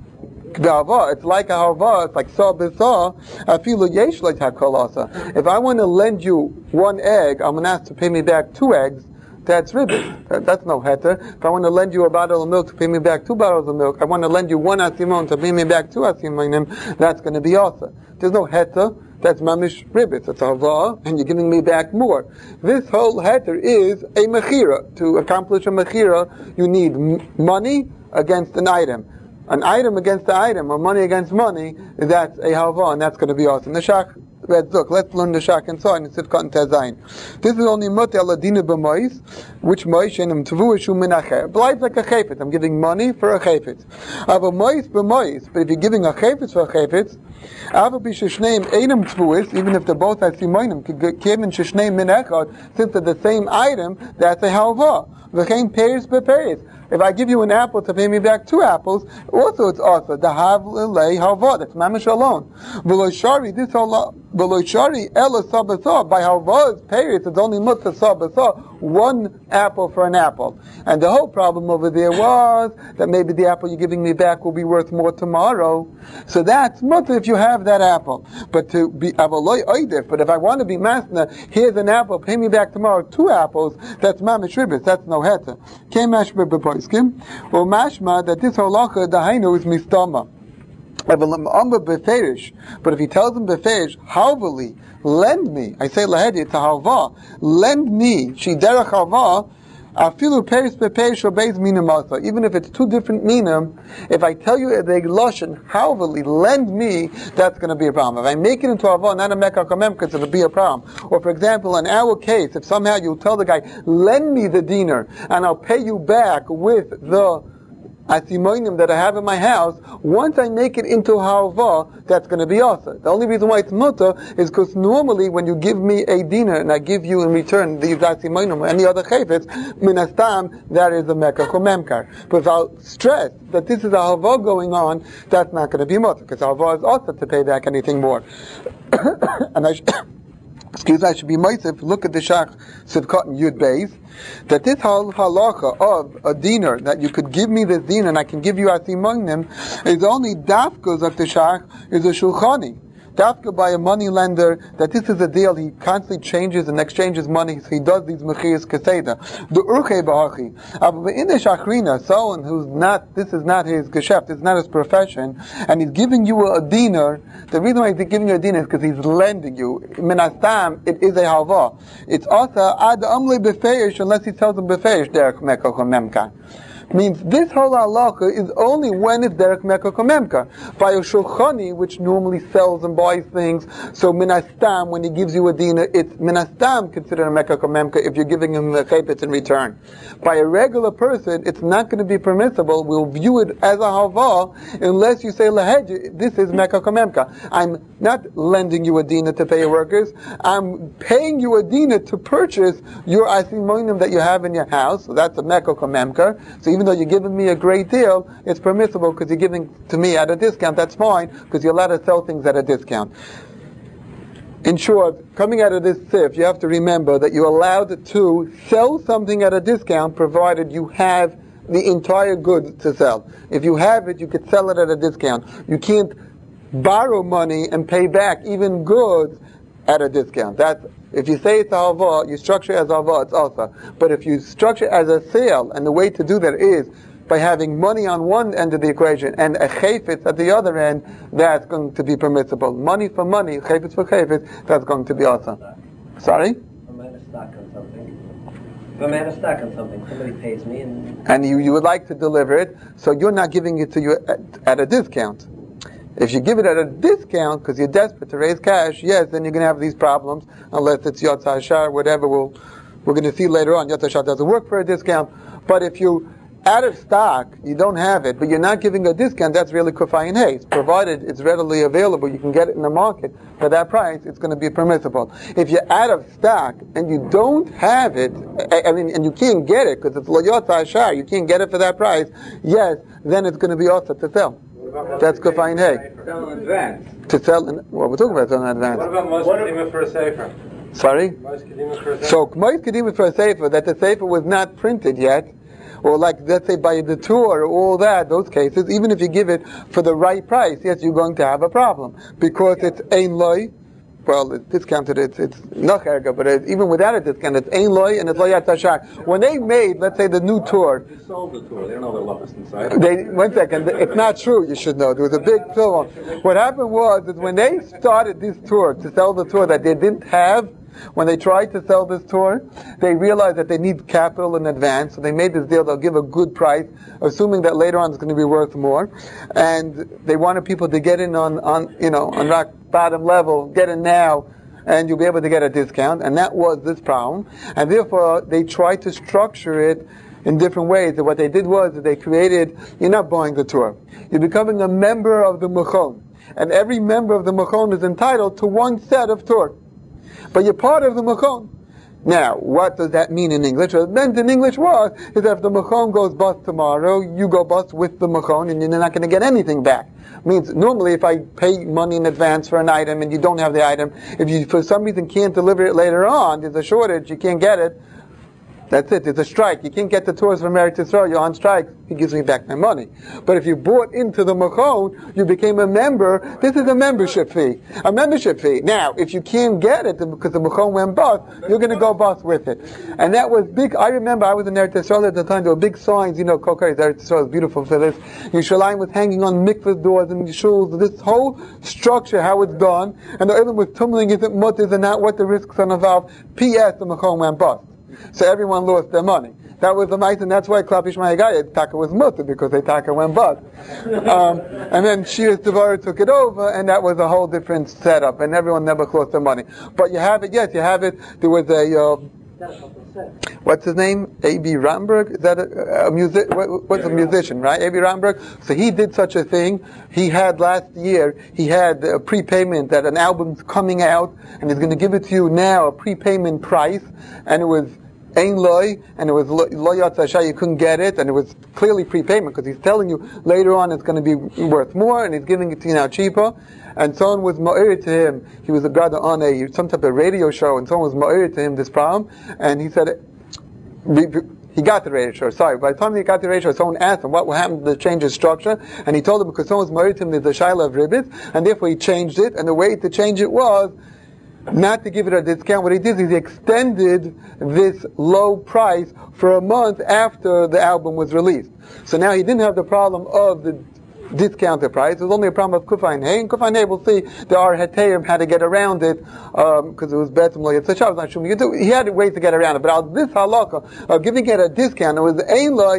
It's like a halva, it's like saw b'saw. I feel yesh like hakolasa. If I want to lend you one egg, I'm going to ask to pay me back two eggs. That's ribbit. That, that's no heter. If I want to lend you a bottle of milk to pay me back two bottles of milk, I want to lend you one asimon to pay me back two asimonim, that's going to be also. There's no heter. That's mamish ribbit. It's a halva, and you're giving me back more. This whole heter is a mechira. To accomplish a mechira, you need m- money against an item. An item against the item, or money against money, that's a halva, and that's going to be awesome. The shak, let's look, let's learn the shak and so on, and sifkat and tezayin. This is only mut aladina b'mois, which moish and t'vuashu min acher. Blind like a chayfetz. I'm giving money for a chayfetz. Ava mois b'mois, but if you're giving a chayfetz for a chayfetz, ava b'sheshneim einam t'vuas, even if they're both asimonim, kivin sheshneim min echad, since they're the same item, that's a halva. V'chein peiris b'peiris. If I give you an apple to pay me back two apples, also it's also the havlei halva. That's mamish alone. V'lo shari this halva. V'lo shari ela sabasah. By halva's peiris, it's only mutta sabasah. One apple for an apple. And the whole problem over there was that maybe the apple you're giving me back will be worth more tomorrow. So that's mutta if you have that apple. But to be avaloi oidif. But if I want to be masna, here's an apple, pay me back tomorrow two apples. That's mamish ribis. That's no heta. Kemash b'poiskim. Or mashma that this halacha dahainu is mistama. But if he tells him beferish, halvali, lend me. I say lahedi to halva, lend me. She derech halva. Afilu peris beperish obeys minamasa. Even if it's two different minam, if I tell you the lashon halvali, lend me, that's going to be a problem. If I make it into halva, not a mekach kamem, because it'll be a problem. Or for example, in our case, if somehow you tell the guy, lend me the dinar, and I'll pay you back with the asimonim that I have in my house, once I make it into halva, that's going to be also. The only reason why it's mutter is because normally when you give me a dinar and I give you in return these asimonim or any other chayfetz, minastam, that is a mekach or memkar. But I'll stress that this is a halva going on, that's not going to be mutter, because halva is also to pay back anything more. and I sh- Excuse me, I should be myself. Look at the Shach Sivkot and Yud Beis. That this hal- halacha of a dinar, that you could give me this dinar and I can give you asimonim, is only dafkas of the Shach, is a shulchani. Dafka by a money lender, that this is a deal, he constantly changes and exchanges money, so he does these mechias keseda. The urche ba'achi. But in the shachrina, someone who's not, this is not his geschäft, it's not his profession, and he's giving you a dinar, the reason why he's giving you a dinar is because he's lending you. Minastam, it is a halva. It's also ad amle befeish, unless he tells him befeish, derek mekach or memkan. means this whole halacha is only when it's derek mekka komemka. By a shulchani, which normally sells and buys things, so minastam, when he gives you a dina, it's minastam considered a mekka komemka if you're giving him a chaypitz in return. By a regular person, it's not going to be permissible. We'll view it as a hava unless you say lahej, this is mekka komemka. I'm not lending you a dina to pay your workers. I'm paying you a dina to purchase your asimonim that you have in your house. So that's a mekka komemka. So even though you're giving me a great deal, it's permissible because you're giving to me at a discount. That's fine because you're allowed to sell things at a discount. In short, coming out of this sif, you have to remember that you're allowed to sell something at a discount provided you have the entire goods to sell. If you have it, you could sell it at a discount. You can't borrow money and pay back even goods at a discount. That's, if you say it's a hava, you structure it as a hava, it's also. But if you structure it as a sale, and the way to do that is by having money on one end of the equation and a chayfetz at the other end, that's going to be permissible. Money for money, chayfetz for chayfetz, that's going to be also. Sorry? I'm at a stock on something. If I'm at a stock on something, somebody pays me and... And you, you would like to deliver it, so you're not giving it to you at, at a discount. If you give it at a discount because you're desperate to raise cash, yes, then you're going to have these problems, unless it's Yotz Hashar, whatever we'll, we're going to see later on. Yotz Hashar doesn't work for a discount. But if you out of stock, you don't have it, but you're not giving a discount, that's really kufayin haze. Provided it's readily available, you can get it in the market for that price, it's going to be permissible. If you're out of stock and you don't have it, I mean, and you can't get it because it's lo Yotz Hashar, you can't get it for that price, yes, then it's going to be also to sell. That's kufayin hay. Sell in advance. To sell in, well, we're talking about selling in advance. What about most kedima for a sefer? Sorry? Most kedima for a sefer? So, most kedima for a sefer, that the sefer was not printed yet, or like, let's say by the tour, or all that, those cases, even if you give it for the right price, yes, you're going to have a problem. Because it's ein loy, well, it's discounted, it's, it's not erga, but it, even without a discount, it's ein loy and it's lo Yotz Hashar. When they made, let's say, the new tour, They sold the tour. They don't know their lowest inside. They, one second, it's not true, you should know. There was a big pill. What happened was that when they started this tour, to sell the tour that they didn't have, when they tried to sell this tour, they realized that they need capital in advance, so they made this deal, they'll give a good price, assuming that later on it's going to be worth more. And they wanted people to get in on, on you know, on rock bottom level, get in now, and you'll be able to get a discount. And that was this problem. And therefore, they tried to structure it in different ways. And what they did was that they created, you're not buying the tour. You're becoming a member of the Mechon. And every member of the Mechon is entitled to one set of tour. But you're part of the Mechon. Now, what does that mean in English? What it meant in English was, is that if the Mechon goes bust tomorrow, you go bust with the Mechon and you're not going to get anything back. Means, normally if I pay money in advance for an item and you don't have the item, if you for some reason can't deliver it later on, there's a shortage, you can't get it, that's it, it's a strike. You can't get the tours from Eretz Yisrael, you're on strike, he gives me back my money. But if you bought into the Mechon, you became a member, this is a membership fee. A membership fee. Now, if you can't get it because the Mechon went bust, you're going to go bust with it. And that was big. I remember I was in Eretz Yisrael at the time, there were big signs, you know, Kokar, Eretz Yisrael is beautiful for this. Yerushalayim was hanging on mikvah doors and shuls, this whole structure, how it's done, and the Olam was tumbling, is it mutters and not what the risks are involved. P S the Mechon went bust. So everyone lost their money. That was the mice, and that's why Klapish Mayagaya, Taka was mutter, because they Taka went bust. Um, and then Shias Devorah took it over, and that was a whole different setup, and everyone never lost their money. But you have it, yes, you have it. There was a, uh, what's his name? A B Ramberg? Is that a, a music? What, what's a musician, right? A B Ramberg? So he did such a thing. He had last year, he had a prepayment that an album's coming out, and he's going to give it to you now, a prepayment price, and it was Ein loy, and it was lo Yotz Hashar, you couldn't get it, and it was clearly prepayment, because he's telling you later on it's going to be worth more, and he's giving it to you now cheaper. And someone was ma'ir to him, he was a brother on a, some type of radio show, and someone was ma'ir to him this problem, and he said, he got the radio show, sorry, by the time he got the radio show, someone asked him what happened to change his structure, and he told him because someone was ma'ir to him, there's a shaila of ribbit, and therefore he changed it, and the way to change it was, not to give it a discount. What he did is he extended this low price for a month after the album was released. So now he didn't have the problem of the discounted price. It was only a problem of Kufayin Hay. And Kufayin Hay, we'll see, there are Hetayim had to get around it, because um, it was Betzim Lo Yotz Hashar. I was not sure. He had ways to get around it. But out this halakha of giving it a discount, it was Ein Loy,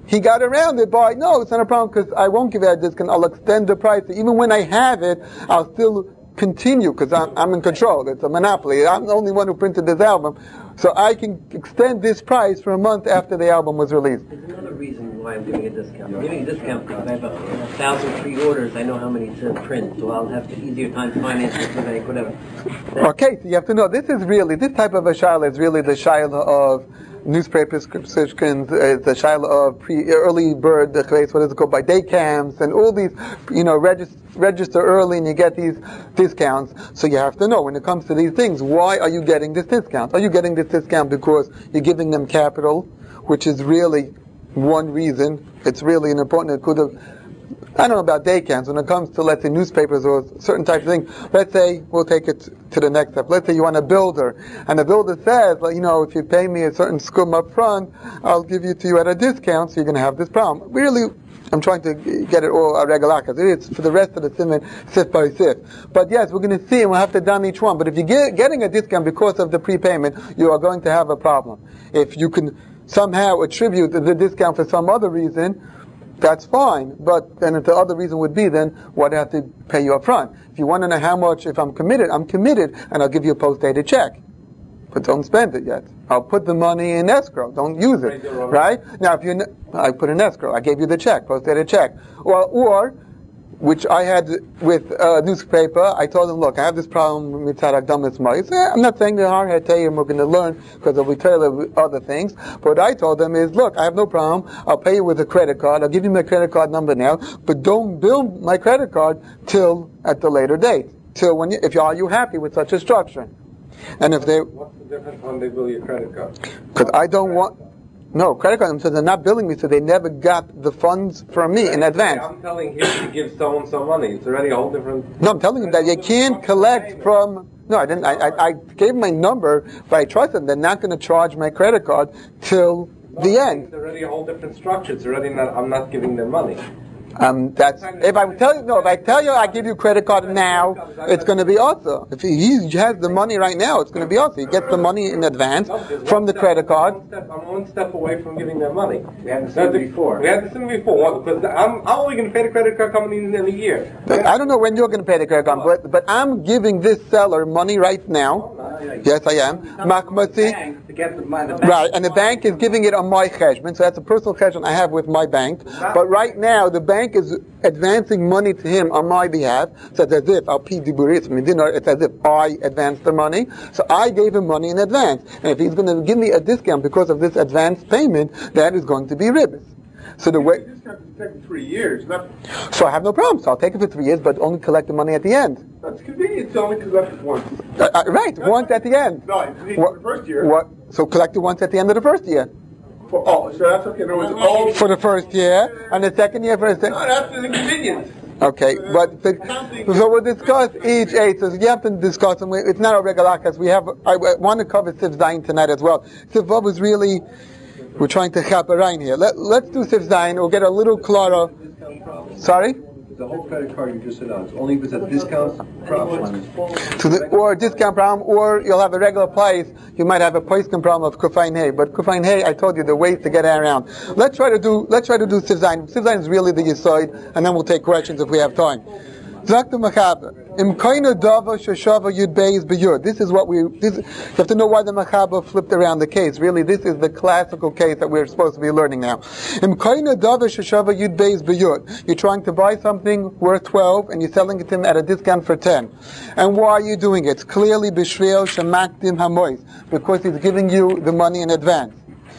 he got around it by, no, it's not a problem because I won't give you a discount. I'll extend the price. Even when I have it, I'll still continue because I'm, I'm in control. It's a monopoly. I'm the only one who printed this album. So I can extend this price for a month after the album was released. There's another reason why I'm giving a discount. I'm giving a discount because I have a, a thousand pre-orders. I know how many to print, so I'll have an easier time financing the bank, whatever. That's Okay, so you have to know, this is really, this type of a shaila is really the shaila of newspaper subscriptions, uh, the shaila of pre, early bird, the what is it called, by day camps, and all these, you know, register, register early and you get these discounts. So you have to know, when it comes to these things, why are you getting this discount? Are you getting this discount because you're giving them capital, which is really one reason. It's really an important, it could have, I don't know about day camps, when it comes to, let's say, newspapers or certain types of things, let's say, we'll take it to the next step. Let's say you want a builder, and the builder says, well, you know, if you pay me a certain sum up front, I'll give you to you at a discount, so you're going to have this problem. Really, I'm trying to get it all a regalakas. It's for the rest of the siman, sif by sif. But yes, we're going to see, and we'll have to done each one. But if you're get, getting a discount because of the prepayment, you are going to have a problem. If you can somehow attribute the discount for some other reason, that's fine, but then if the other reason would be, then what I have to pay you up front. If you want to know how much, if I'm committed, I'm committed, and I'll give you a post-dated check. But don't spend it yet. I'll put the money in escrow. Don't use it. Right? Now, if you, I put in escrow. I gave you the check, post-dated check. Or, or, which I had with a newspaper, I told them, look, I have this problem with Tzaddak Damas Mice. I'm not saying the hard head Tayyim we're going to learn because we tell other things. But what I told them is, look, I have no problem. I'll pay you with a credit card. I'll give you my credit card number now. But don't bill my credit card till at the later date. Till when you, if you are you happy with such a structure. And if they... What's the difference when they bill your credit card? Because I don't want... No, credit card, so they're not billing me, so they never got the funds from me in advance. I'm telling him to give someone some money. It's already a whole different... No, I'm telling him that you can't collect from... No, I didn't. I, I, I gave him my number, but I trust them. They're not going to charge my credit card till no, the end. It's already a whole different structure. It's already not... I'm not giving them money. Um, that's if I tell you no. If I tell you I give you credit card now, it's going to be also. If he, he has the money right now, it's going to be also. He gets the money in advance from the credit card. One step, I'm one step away from giving them money. We had this thing before. We had this thing before because I'm, I'm only going to pay the credit card company in a year. I don't know when you're going to pay the credit card, but but I'm giving this seller money right now. Yes, I am. Makmati. to get the money. Right, and the bank is giving it on my cheshbon, so that's a personal cheshbon I have with my bank. But right now, the bank is advancing money to him on my behalf. So it's as if, I'll pay diburit, it's as if I advanced the money. So I gave him money in advance. And if he's going to give me a discount because of this advance payment, that is going to be ribbis. So the way... This discount is taking three years. Not, so I have no problem. So I'll take it for three years, but only collect the money at the end. that's convenient. To only collect it once. Uh, uh, right, That's once at the end. No, you need What- for the first year. What? So collect it once at the end of the first year. For, oh, so that's okay. There was oh, For the first year, and the second year for the no, second. that's an inconvenience. Okay, but the, so we'll discuss each eight. So you have to discuss them. It's not a regular class. We have. I, I want to cover Sif Zayin tonight as well. Sif Vav is really. We're trying to chap a rain here. Let, let's do Sif Zayin. We'll get a little clearer. Sorry. The whole credit card you just said out. It's only if it's a discount problem. So the, or a discount problem, or you'll have a regular price. You might have a price problem of Kufain Hay. But Kufain Hay, I told you the ways to get around. Let's try to do. Let's try to do Sif Zayin. Sif Zayin is really the Yisoid, and then we'll take questions if we have time. Zakta Machaba. Im Kaina Dava Shashava Yud Beis B'Yud. This is what we. This, you have to know why the Machaba flipped around the case. Really, this is the classical case that we're supposed to be learning now. Im Kaina Dava Shashava Yud Beis B'Yud. You're trying to buy something worth twelve, and you're selling it to him at a discount for ten. And why are you doing it? It's clearly B'Shreil Shemakdim Hamois, because he's giving you the money in advance.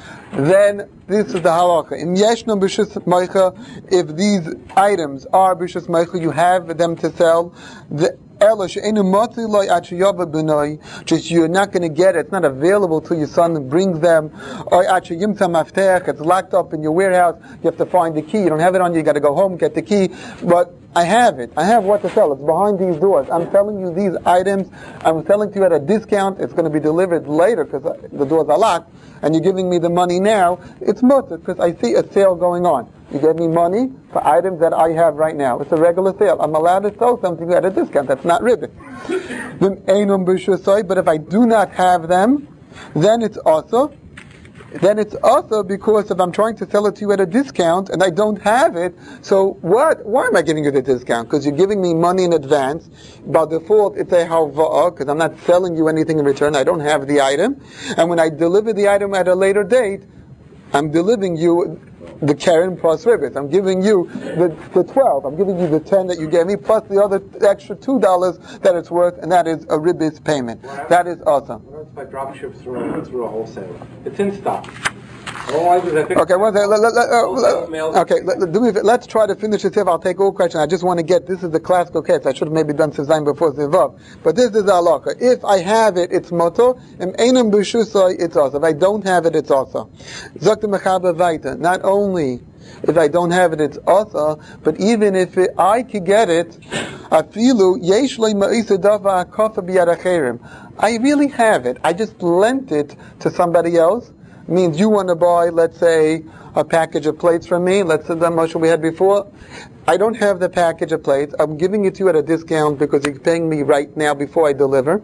Then this is the halacha. Im yeshno b'shus meicha, if these items are b'shus meicha, you have them to sell. The just you're not going to get it. It's not available till your son brings them. It's locked up in your warehouse. You have to find the key. You don't have it on you. You got to go home, get the key. But I have it. I have what to sell. It's behind these doors. I'm selling you these items. I'm selling to you at a discount. It's going to be delivered later because the doors are locked. And you're giving me the money now. It's mutter because I see a sale going on. You gave me money for items that I have right now. It's a regular sale. I'm allowed to sell something at a discount. That's not ribbit. But if I do not have them, then it's also then it's also because if I'm trying to sell it to you at a discount and I don't have it, so what? Why am I giving you the discount? Because you're giving me money in advance. By default, it's a halva'ah, because I'm not selling you anything in return. I don't have the item. And when I deliver the item at a later date, I'm delivering you the Karen plus ribbit. I'm giving you the, the twelve. I'm giving you the ten that you gave me, plus the other extra two dollars that it's worth, and that is a ribbit payment. That is awesome. What if I drop ship through, through a wholesaler? It's in stock. Otherwise, I think Okay, well, let, let, let, uh, let, okay. Let, let, do me, let's try to finish this. If I'll take all questions. I just want to get. This is the classical case. I should have maybe done Sizayin before Zivav, but this is halakha. If I have it, it's moto. And einam b'shusay, it's also. If I don't have it, it's also. Zakta mechaber vaita. Not only if I don't have it, it's also, but even if it, I could get it, afilu yesh lo ma'isa dava hakafa b'yad acherim. I really have it. I just lent it to somebody else. Means you want to buy, let's say, a package of plates from me. Let's say that much we had before. I don't have the package of plates. I'm giving it to you at a discount because you're paying me right now before I deliver.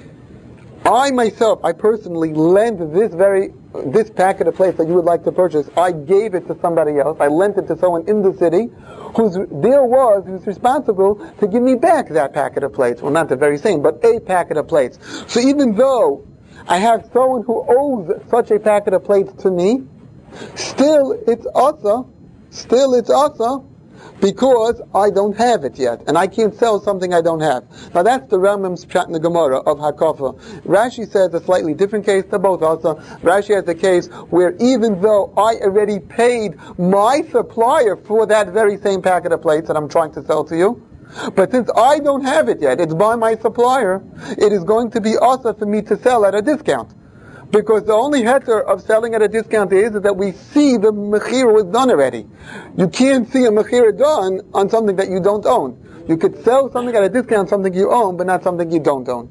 I myself, I personally lent this very, this packet of plates that you would like to purchase. I gave it to somebody else. I lent it to someone in the city whose there was, who's responsible to give me back that packet of plates. Well, not the very same, but a packet of plates. So even though I have someone who owes such a packet of plates to me, still it's also, still it's also, because I don't have it yet, and I can't sell something I don't have. Now that's the Rambam's pshat in the Gemara of Hakafa. Rashi says a slightly different case. They're both also. Rashi has a case where even though I already paid my supplier for that very same packet of plates that I'm trying to sell to you, but since I don't have it yet, it's by my supplier, it is going to be also for me to sell at a discount. Because the only heter of selling at a discount is that we see the mechira was done already. You can't see a mechira done on something that you don't own. You could sell something at a discount, something you own, but not something you don't own.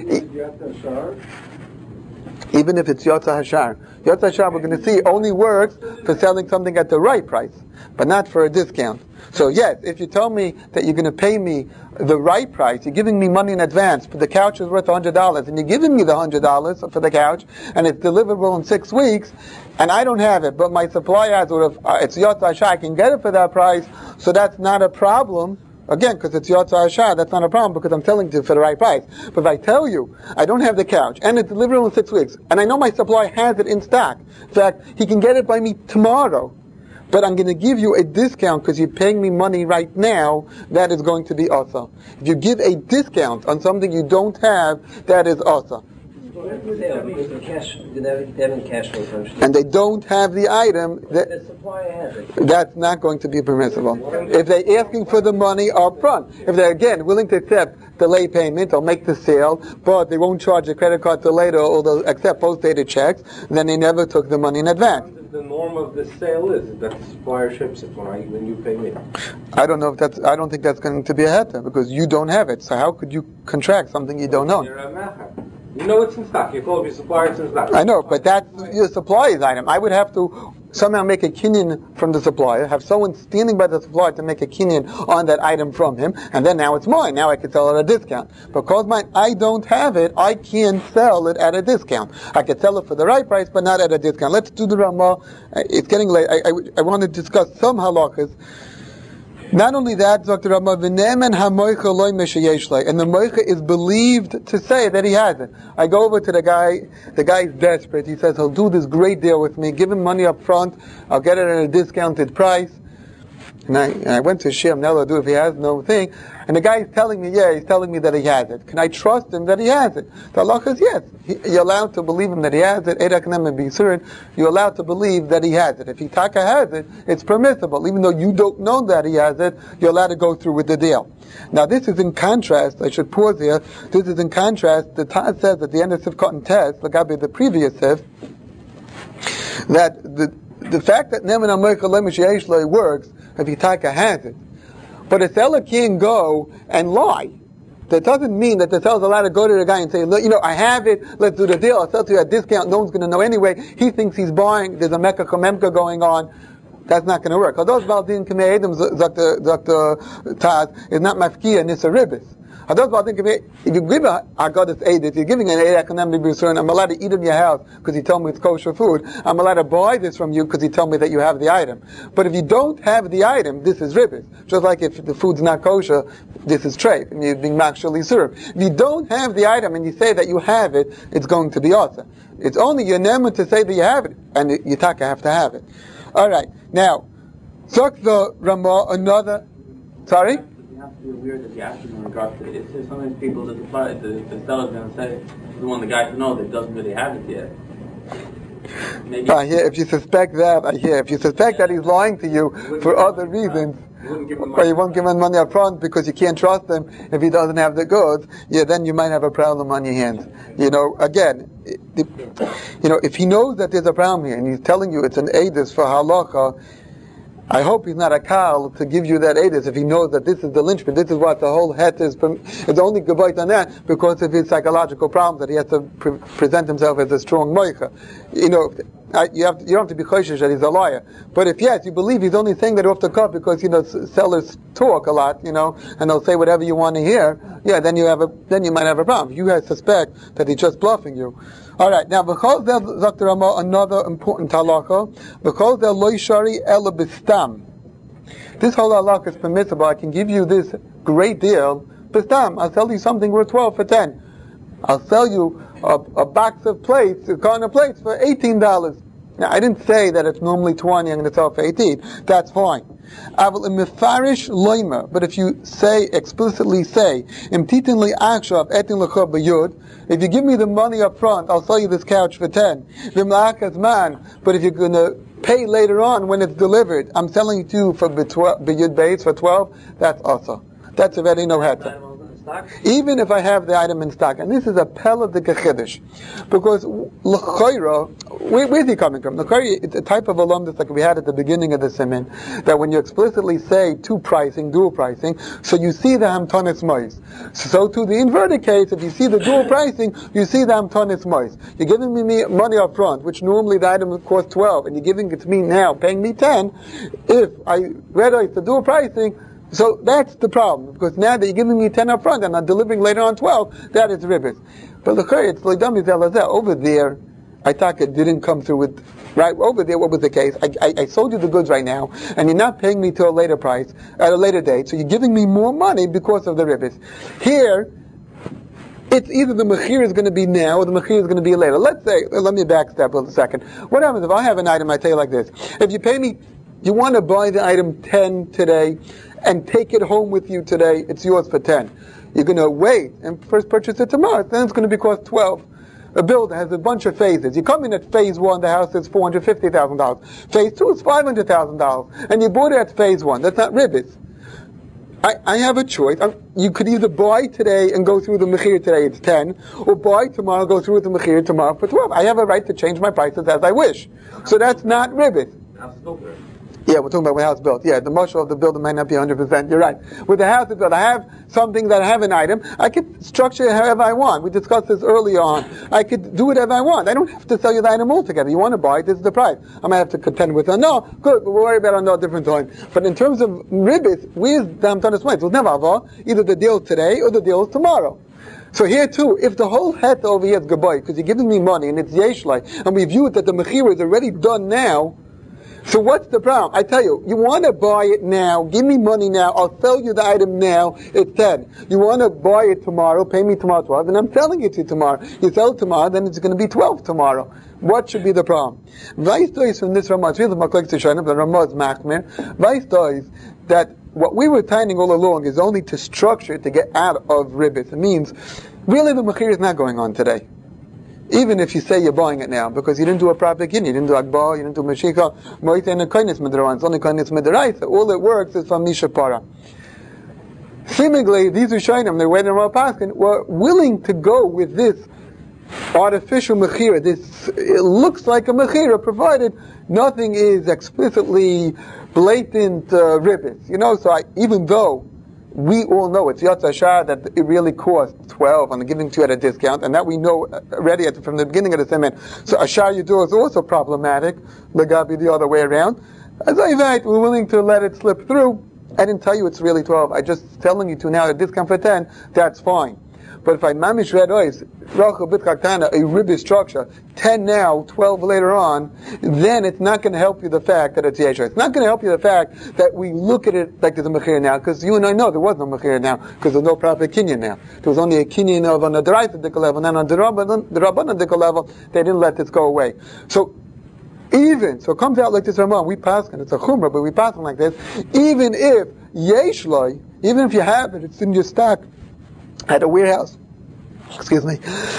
Even if it's Yotza Hashar. Yotza Hashar, we're going to see, only works for selling something at the right price, but not for a discount. So yes, if you tell me that you're going to pay me the right price, you're giving me money in advance, but the couch is worth one hundred dollars, and you're giving me the one hundred dollars for the couch, and it's deliverable in six weeks, and I don't have it, but my supplier has, or if uh, it's Yotza Hashar, I can get it for that price, so that's not a problem. Again, because it's Yotza Hashar, that's not a problem because I'm telling you for the right price. But if I tell you, I don't have the couch, and it's deliverable in six weeks, and I know my supplier has it in stock, in fact, he can get it by me tomorrow, but I'm going to give you a discount because you're paying me money right now, that is going to be also. If you give a discount on something you don't have, that is also. And they don't have the item, that, the supplier has it. That's not going to be permissible. If they're asking for the money up front, if they're again willing to accept delay payment, they'll make the sale, but they won't charge a credit card till later, or they'll accept post-dated checks, then they never took the money in advance. The norm of this sale is that the supplier ships it when I when you pay me. I don't know if that's. I don't think that's going to be a heter because you don't have it. So how could you contract something you don't own? You know it's in stock. You call your supplier, it's in stock. I know, but that's your supplier's item. I would have to somehow make a kinyan from the supplier, have someone standing by the supplier to make a kinyan on that item from him, and then now it's mine. Now I can sell it at a discount. Because mine, I don't have it, I can't sell it at a discount. I could sell it for the right price, but not at a discount. Let's do the Ramah. It's getting late. I, I, I want to discuss some halachas. Not only that, Doctor Ramah, v'ne'emen hamoicha loy meshayeshlei, and the moicha is believed to say that he has it. I go over to the guy, the guy's desperate, he says he'll do this great deal with me, give him money up front, I'll get it at a discounted price. And I, and I went to Shem, now I'll do if he has no thing, and the guy is telling me, yeah, he's telling me that he has it. Can I trust him that he has it? The halacha is yes. He, you're allowed to believe him that he has it. You're allowed to believe that he has it. If he taka has it, it's permissible. Even though you don't know that he has it, you're allowed to go through with the deal. Now this is in contrast, I should pause here, this is in contrast, the Taz says at the end of Sivkot and Tez, Lagabi the previous Siv, that the the fact that Ne'emen hamoicha loy meshayeshlei works if he taka has it. But a seller can't go and lie. That doesn't mean that the seller's allowed to go to the guy and say, look, you know, I have it, let's do the deal, I'll sell to you at a discount, no one's going to know anyway. He thinks he's buying, there's a Mecca Chomemka going on. That's not going to work. Although Baldin Kamei Adam, Doctor Taz, is not mafkiya nisa ribis. If you give a Haggadah's aid, if you're giving an aid, I'm allowed to eat in your house because you tell me it's kosher food. I'm allowed to buy this from you because you tell me that you have the item. But if you don't have the item, this is ribbis. Just like if the food's not kosher, this is treif, and you're being actually served. If you don't have the item and you say that you have it, it's going to be awesome. It's only your name to say that you have it, and you taka have to have it. All right, now, Zok the Ramah, another. Sorry. You have to be aware that the action in regards to it. It's just sometimes people that the the, the seller's going to say, we want the guy to know that doesn't really have it yet. Maybe I hear. If you suspect that, I hear. If you suspect that he's lying to you for other reasons, or you won't give him money up front because you can't trust him if he doesn't have the goods, yeah, then you might have a problem on your hands. You know, again, it, it, you know, if he knows that there's a problem here and he's telling you it's an edus for halacha, I hope he's not a kal to give you that edus if he knows that this is the linchpin, this is what the whole het is. It's only gebayt on that because of his psychological problems that he has to pre- present himself as a strong moicha. You know, I, you have to, you don't have to be choshesh that he's a liar. But if yes, you believe he's only saying that off the cuff because you know sellers talk a lot, you know, and they'll say whatever you want to hear. Yeah, then you have a then you might have a problem. You guys suspect that he's just bluffing you. All right, now because there's Doctor Ramah, another important halacha, because they're loishari ela bistam. This whole halacha is permissible. I can give you this great deal bistam. I'll sell you something worth twelve for ten. I'll sell you a, a box of plates, a carton of plates for eighteen dollars. Now, I didn't say that it's normally twenty, I'm going to sell for eighteen. That's fine. But if you say, explicitly say, if you give me the money up front, I'll sell you this couch for ten. But if you're going to pay later on when it's delivered, I'm selling it to you for biyud beis for twelve, that's also. That's already no heter. Even if I have the item in stock, and this is a pel of the Gechidish, because l'chayra, where, where's he coming from? L'chayra, it's a type of alumnus like we had at the beginning of the siman, that when you explicitly say two pricing, dual pricing, so you see the hamtonis mois. So to the inverted case, if you see the dual pricing, you see the hamtonis mois. You're giving me money up front, which normally the item would cost twelve, and you're giving it to me now, paying me ten. If I read out the dual pricing, so that's the problem, because now that you're giving me ten up front and I'm delivering later on twelve, that is ribbis. But look, it's loidami zelazeh. Over there, I thought it didn't come through with, right, over there, what was the case? I, I, I sold you the goods right now, and you're not paying me till a later price, at a later date, so you're giving me more money because of the ribbis. Here, it's either the mechir is going to be now or the mechir is going to be later. Let's say, let me backstep a second. What happens if I have an item, I tell you like this. If you pay me, you want to buy the item ten today, and take it home with you today, it's yours for ten. You're going to wait and first purchase it tomorrow, then it's going to be cost twelve. A bill that has a bunch of phases. You come in at phase one, the house is four hundred fifty thousand dollars. Phase two is five hundred thousand dollars. And you bought it at phase one. That's not ribbis. I, I have a choice. I'm, you could either buy today and go through the mechir today, it's ten, or buy tomorrow, go through with the mechir tomorrow for twelve. I have a right to change my prices as I wish. So that's not ribbis. Yeah, we're talking about when the house built. Yeah, the marshal of the builder might not be one hundred percent. You're right. With the house built, I have something that I have an item. I could structure it however I want. We discussed this earlier on. I could do whatever I want. I don't have to sell you the item altogether. You want to buy it, this is the price. I might have to contend with it. No, good, we'll worry about it on a different time. But in terms of ribbis, where's the Hamtanis Moed? It was never avah. Either the deal today or the deal is tomorrow. So here too, if the whole het over here is gobai, because you're giving me money and it's yeshlai, and we view it that the mechira is already done now, so what's the problem? I tell you, you want to buy it now, give me money now, I'll sell you the item now, it's ten. You want to buy it tomorrow, pay me tomorrow twelve, and I'm selling it to you tomorrow. You sell it tomorrow, then it's going to be twelve tomorrow. What should be the problem? Vaistois from this Ramah, it's really Maklek Tishonim, the Ramah is Machmir. Vaistois, that what we were tending all along is only to structure to get out of ribbis. It means, really the mechir is not going on today. Even if you say you're buying it now, because you didn't do a proper kin, you didn't do akbar, you didn't do meshika, moite and a kindness midarain, it's only kindness midaraisa. All it works is from Misha Para. Seemingly, these Rishonim, they're waiting around Paskin, were willing to go with this artificial mechira. This, it looks like a mechira, provided nothing is explicitly blatant uh, ribbis. You know, so I, even though we all know it's Yatz Ashar that it really costs twelve and giving to you at a discount, and that we know already at, from the beginning of the Siman. So Ashar Yudur is also problematic. Lagabi the other way around. As I write, we're willing to let it slip through. I didn't tell you it's really twelve. I just telling you to now a discount for ten. That's fine. But if I mamish red ois, rachel bitchaktana, a ribis structure, ten now, twelve later on, then it's not going to help you the fact that it's yesha. It's not going to help you the fact that we look at it like there's a mechir now, because you and I know there was no mechir now, because there's no proper kinyan now. There was only a kinyan of on the deraisa level, and then on the rabbanan level, they didn't let this go away. So, even, so it comes out like this Ramon, we pass, and it's a chumrah, but we pass like this, even if yeshloi, even if you have it, it's in your stock, at a warehouse, excuse me,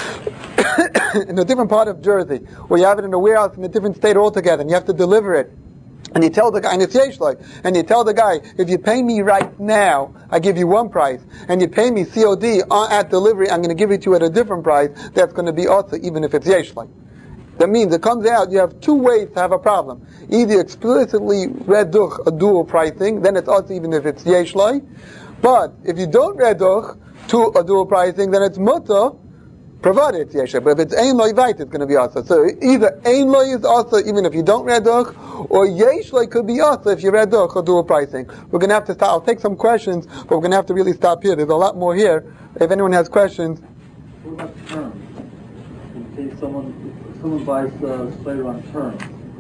in a different part of Jersey, or you have it in a warehouse in a different state altogether, and you have to deliver it, and you tell the guy, and it's yeshloi, and you tell the guy, if you pay me right now, I give you one price, and you pay me C O D on, at delivery, I'm going to give it to you at a different price, that's going to be also, even if it's yeshloi. That means it comes out, you have two ways to have a problem. Either explicitly reduch a dual pricing, then it's also even if it's yeshloi, but if you don't reduch to a dual pricing, then it's mutter, provided it's yesha. But if it's ein loy vait, it's going to be also. So either ein loy is also, even if you don't reduch, or yesh loy could be also if you reduch or dual pricing. We're going to have to stop. I'll take some questions, but we're going to have to really stop here. There's a lot more here. If anyone has questions. What about terms? In case someone, if someone buys uh, Slater on terms,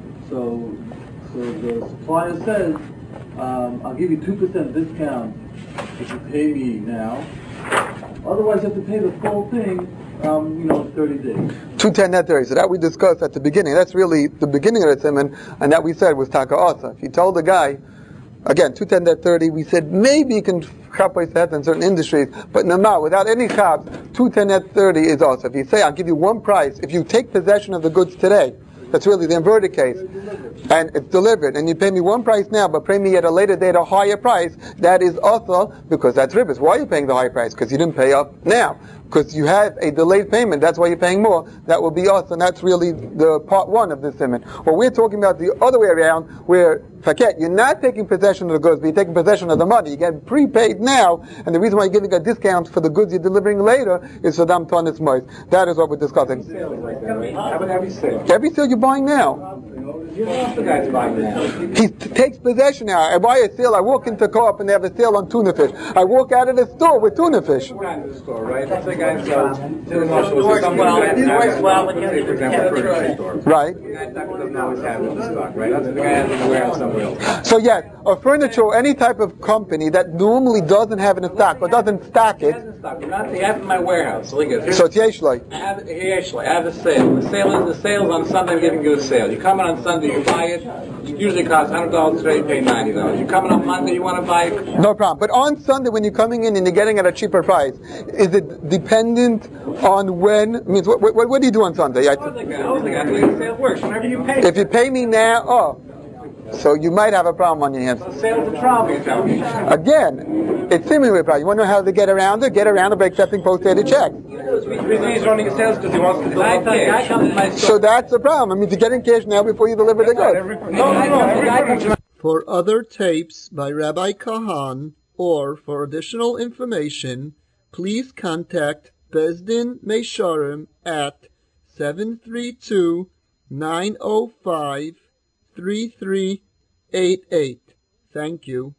so so the supplier says, um, I'll give you two percent discount if you pay me now. Otherwise, you have to pay the full thing, um, you know, in thirty days. two ten net thirty. So that we discussed at the beginning. That's really the beginning of the simon, and that we said was taka asa. If you told the guy, again, two ten net thirty, we said maybe you can chappos that in certain industries, but no, without any chaps, two ten net thirty is also. If you say, I'll give you one price, if you take possession of the goods today, that's really the inverted case, and it's delivered, and you pay me one price now, but pay me at a later date a higher price, that is also, because that's ribbis. Why are you paying the higher price? Because you didn't pay up now. Because you have a delayed payment, that's why you're paying more. That will be us, and that's really the part one of this simon. Well, we're talking about the other way around, where, faket, you're not taking possession of the goods, but you're taking possession of the money. You get prepaid now, and the reason why you're giving a discount for the goods you're delivering later is for them tonis mois. That is what we're discussing. How about every sale? Every sale you're buying now. You know what the guy's buying now? He t- takes possession now. I buy a sale, I walk into Co-op and they have a sale on tuna fish. I walk out of the store with tuna fish. We're out of the store, right? Let's say guy sells tuna It works well. It works well when you for example, furniture store. Right. The guy's not going to always have it in stock, right? That's the guy has in the warehouse somewhere else. So yes, a furniture or any type of company that normally doesn't have it in stock or doesn't stock it. Stock. Not the have in my warehouse. So look at So it's yeshloi. I have it here, actually. I have a sale. The sale is the sales on Sunday. I'm giving you a sale. You come in on Sunday, you buy it. It usually costs one hundred dollars today. You pay ninety dollars. You come in on Monday, you want to buy it. No problem. But on Sunday, when you're coming in and you're getting at a cheaper price, is it dependent on when? I mean, what, what, what do you do on Sunday? I, I was like, I was like, that's the way the sale works. Whenever you pay. if you pay me now, oh. So you might have a problem on your hands. The sale's a problem, you tell me. Again, it's seemingly a problem. You want to know how to get around it? Get around it by accepting post-dated checks. The reason he's running a sales because he wants to deliver I thought the guy cash. comes to my store. So that's the problem. I mean, to get in cash now before you deliver the goods. No, no, no. Every guy comes to my For other tapes by Rabbi Kahan or for additional information, please contact Bezdin Meisharim at seven three two, nine oh five, three three eight eight. Thank you.